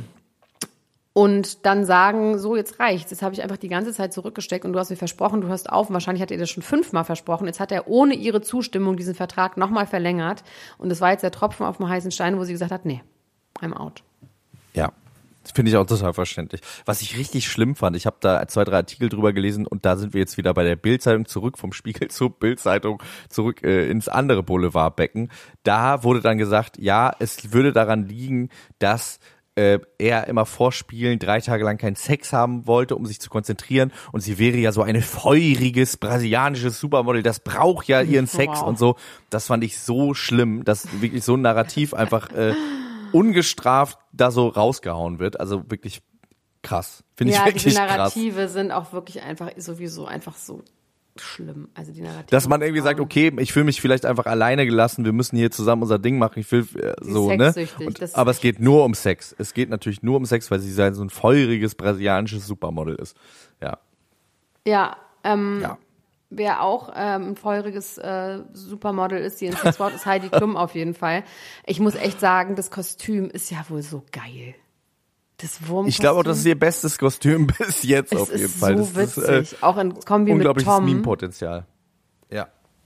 und dann sagen, so, jetzt reicht's. Jetzt habe ich einfach die ganze Zeit zurückgesteckt und du hast mir versprochen, du hörst auf. Und wahrscheinlich hat er das schon fünfmal versprochen. Jetzt hat er ohne ihre Zustimmung diesen Vertrag nochmal verlängert. Und das war jetzt der Tropfen auf dem heißen Stein, wo sie gesagt hat, nee, I'm out. Ja, das finde ich auch total verständlich. Was ich richtig schlimm fand, ich habe da zwei, drei Artikel drüber gelesen und da sind wir jetzt wieder bei der Bild-Zeitung zurück, vom Spiegel zur Bild-Zeitung zurück äh, ins andere Boulevardbecken. Da wurde dann gesagt, ja, es würde daran liegen, dass äh, er immer vor Spielen drei Tage lang keinen Sex haben wollte, um sich zu konzentrieren. Und sie wäre ja so ein feuriges brasilianisches Supermodel, das braucht ja ihren Sex Wow. und so. Das fand ich so schlimm, dass wirklich so ein Narrativ einfach äh, ungestraft da so rausgehauen wird. Also wirklich krass. Finde ich Ja, wirklich diese krass. Narrative sind auch wirklich einfach sowieso einfach so schlimm. Also die Narrative. Dass man irgendwie von sagt, Frauen. okay, ich fühle mich vielleicht einfach alleine gelassen, wir müssen hier zusammen unser Ding machen, ich will äh, Sie ist so, ne? sexsüchtig, Und, das ist aber es echt- geht nur um Sex. Es geht natürlich nur um Sex, weil sie so ein feuriges brasilianisches Supermodel ist. Ja. Ja, ähm, Ja. wer auch ähm, ein feuriges äh, Supermodel ist, die in Sexwort, ist Heidi Klum auf jeden Fall. Ich muss echt sagen, das Kostüm ist ja wohl so geil. Das Wurmkostüm. Ich glaube auch, das ist ihr bestes Kostüm bis jetzt es auf jeden ist Fall. so das witzig. ist äh, auch in Kombi mit unglaubliches Tom. Meme-Potenzial. Ja.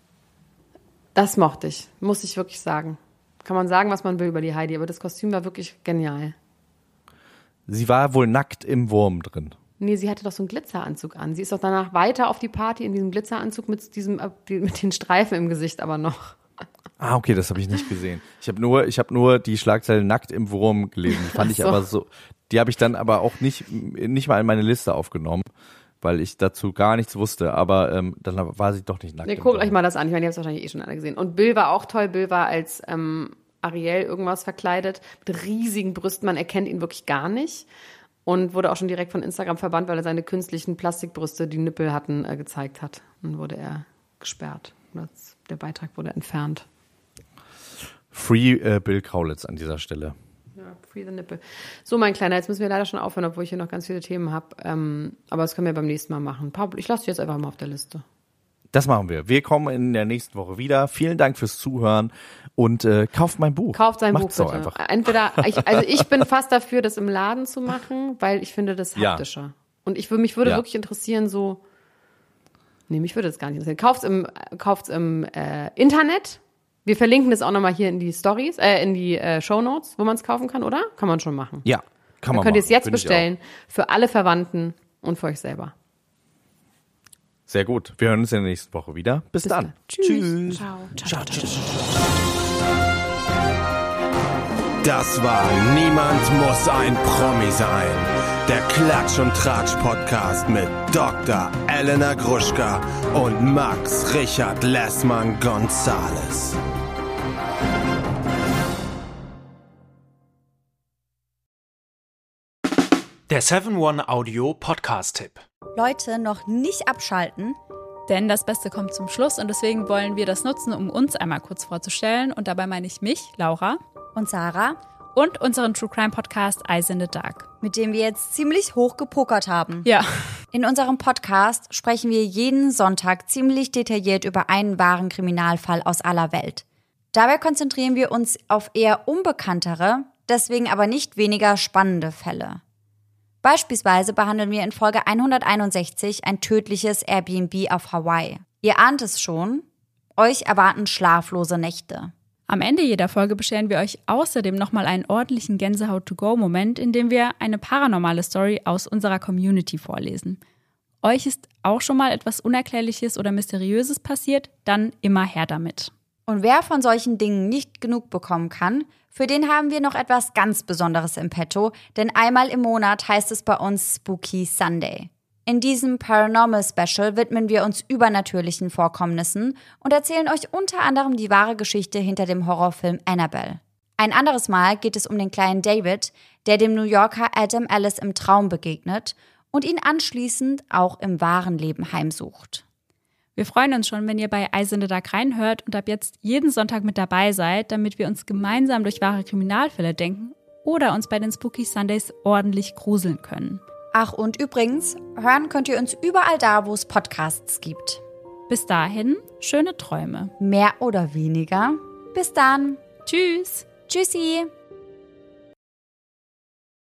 Das mochte ich, muss ich wirklich sagen. Kann man sagen, was man will über die Heidi, aber das Kostüm war wirklich genial. Sie war wohl nackt im Wurm drin. Nee, sie hatte doch so einen Glitzeranzug an. Sie ist doch danach weiter auf die Party in diesem Glitzeranzug mit diesem äh, mit den Streifen im Gesicht aber noch. Ah, okay, das habe ich nicht gesehen. Ich habe nur, ich habe nur die Schlagzeile nackt im Wurm gelesen. Die fand Ach ich so. aber so, die habe ich dann aber auch nicht, nicht mal in meine Liste aufgenommen, weil ich dazu gar nichts wusste. Aber ähm, dann war sie doch nicht nackt. Ne, im guckt Wurm. euch mal das an. Ich meine, ihr habt es wahrscheinlich eh schon alle gesehen. Und Bill war auch toll. Bill war als ähm, Ariel irgendwas verkleidet mit riesigen Brüsten. Man erkennt ihn wirklich gar nicht. Und wurde auch schon direkt von Instagram verbannt, weil er seine künstlichen Plastikbrüste, die Nippel hatten, äh, gezeigt hat. Dann wurde er gesperrt. Oder der Beitrag wurde entfernt. Free äh, Bill Kaulitz an dieser Stelle. Ja, free the nipple. So, mein Kleiner, jetzt müssen wir leider schon aufhören, obwohl ich hier noch ganz viele Themen habe. Ähm, aber das können wir beim nächsten Mal machen. Pablo, ich lasse dich jetzt einfach mal auf der Liste. Das machen wir. Wir kommen in der nächsten Woche wieder. Vielen Dank fürs Zuhören und äh, kauft mein Buch. Kauft sein Macht's Buch doch bitte. einfach. Entweder, ich, also ich bin fast dafür, das im Laden zu machen, weil ich finde das Ja. haptischer. Und ich würde mich würde Ja. wirklich interessieren, so, nee, mich würde das gar nicht interessieren. Kauft's im, kauft's im äh, Internet, Wir verlinken das auch nochmal hier in die Stories, äh, in die äh, Shownotes, wo man es kaufen kann, oder? Kann man schon machen. Ja, kann man Dann könnt ihr es jetzt Find ich bestellen für alle Verwandten und für euch selber. Sehr gut. Wir hören uns in der nächsten Woche wieder. Bis, Bis dann. dann. Tschüss. Ciao. Ciao, ciao. Das war Niemand muss ein Promi sein. Der Klatsch- und Tratsch-Podcast mit Doktor Elena Gruschka und Max Richard Lessmann Gonzales. Der seven one Audio Podcast-Tipp. Leute, noch nicht abschalten. Denn das Beste kommt zum Schluss und deswegen wollen wir das nutzen, um uns einmal kurz vorzustellen. Und dabei meine ich mich, Laura. Und Sarah. Und unseren True Crime Podcast Eyes in the Dark. Mit dem wir jetzt ziemlich hoch gepokert haben. Ja. In unserem Podcast sprechen wir jeden Sonntag ziemlich detailliert über einen wahren Kriminalfall aus aller Welt. Dabei konzentrieren wir uns auf eher unbekanntere, deswegen aber nicht weniger spannende Fälle. Beispielsweise behandeln wir in Folge hunderteinundsechzig ein tödliches Airbnb auf Hawaii. Ihr ahnt es schon, euch erwarten schlaflose Nächte. Am Ende jeder Folge bescheren wir euch außerdem nochmal einen ordentlichen Gänsehaut-to-go-Moment, in dem wir eine paranormale Story aus unserer Community vorlesen. Euch ist auch schon mal etwas Unerklärliches oder Mysteriöses passiert? Dann immer her damit. Und wer von solchen Dingen nicht genug bekommen kann, für den haben wir noch etwas ganz Besonderes im Petto, denn einmal im Monat heißt es bei uns Spooky Sunday. In diesem Paranormal Special widmen wir uns übernatürlichen Vorkommnissen und erzählen euch unter anderem die wahre Geschichte hinter dem Horrorfilm Annabelle. Ein anderes Mal geht es um den kleinen David, der dem New Yorker Adam Ellis im Traum begegnet und ihn anschließend auch im wahren Leben heimsucht. Wir freuen uns schon, wenn ihr bei Eyes in the Dark reinhört und ab jetzt jeden Sonntag mit dabei seid, damit wir uns gemeinsam durch wahre Kriminalfälle denken oder uns bei den Spooky Sundays ordentlich gruseln können. Ach, und übrigens, hören könnt ihr uns überall da, wo es Podcasts gibt. Bis dahin, schöne Träume. Mehr oder weniger. Bis dann. Tschüss. Tschüssi.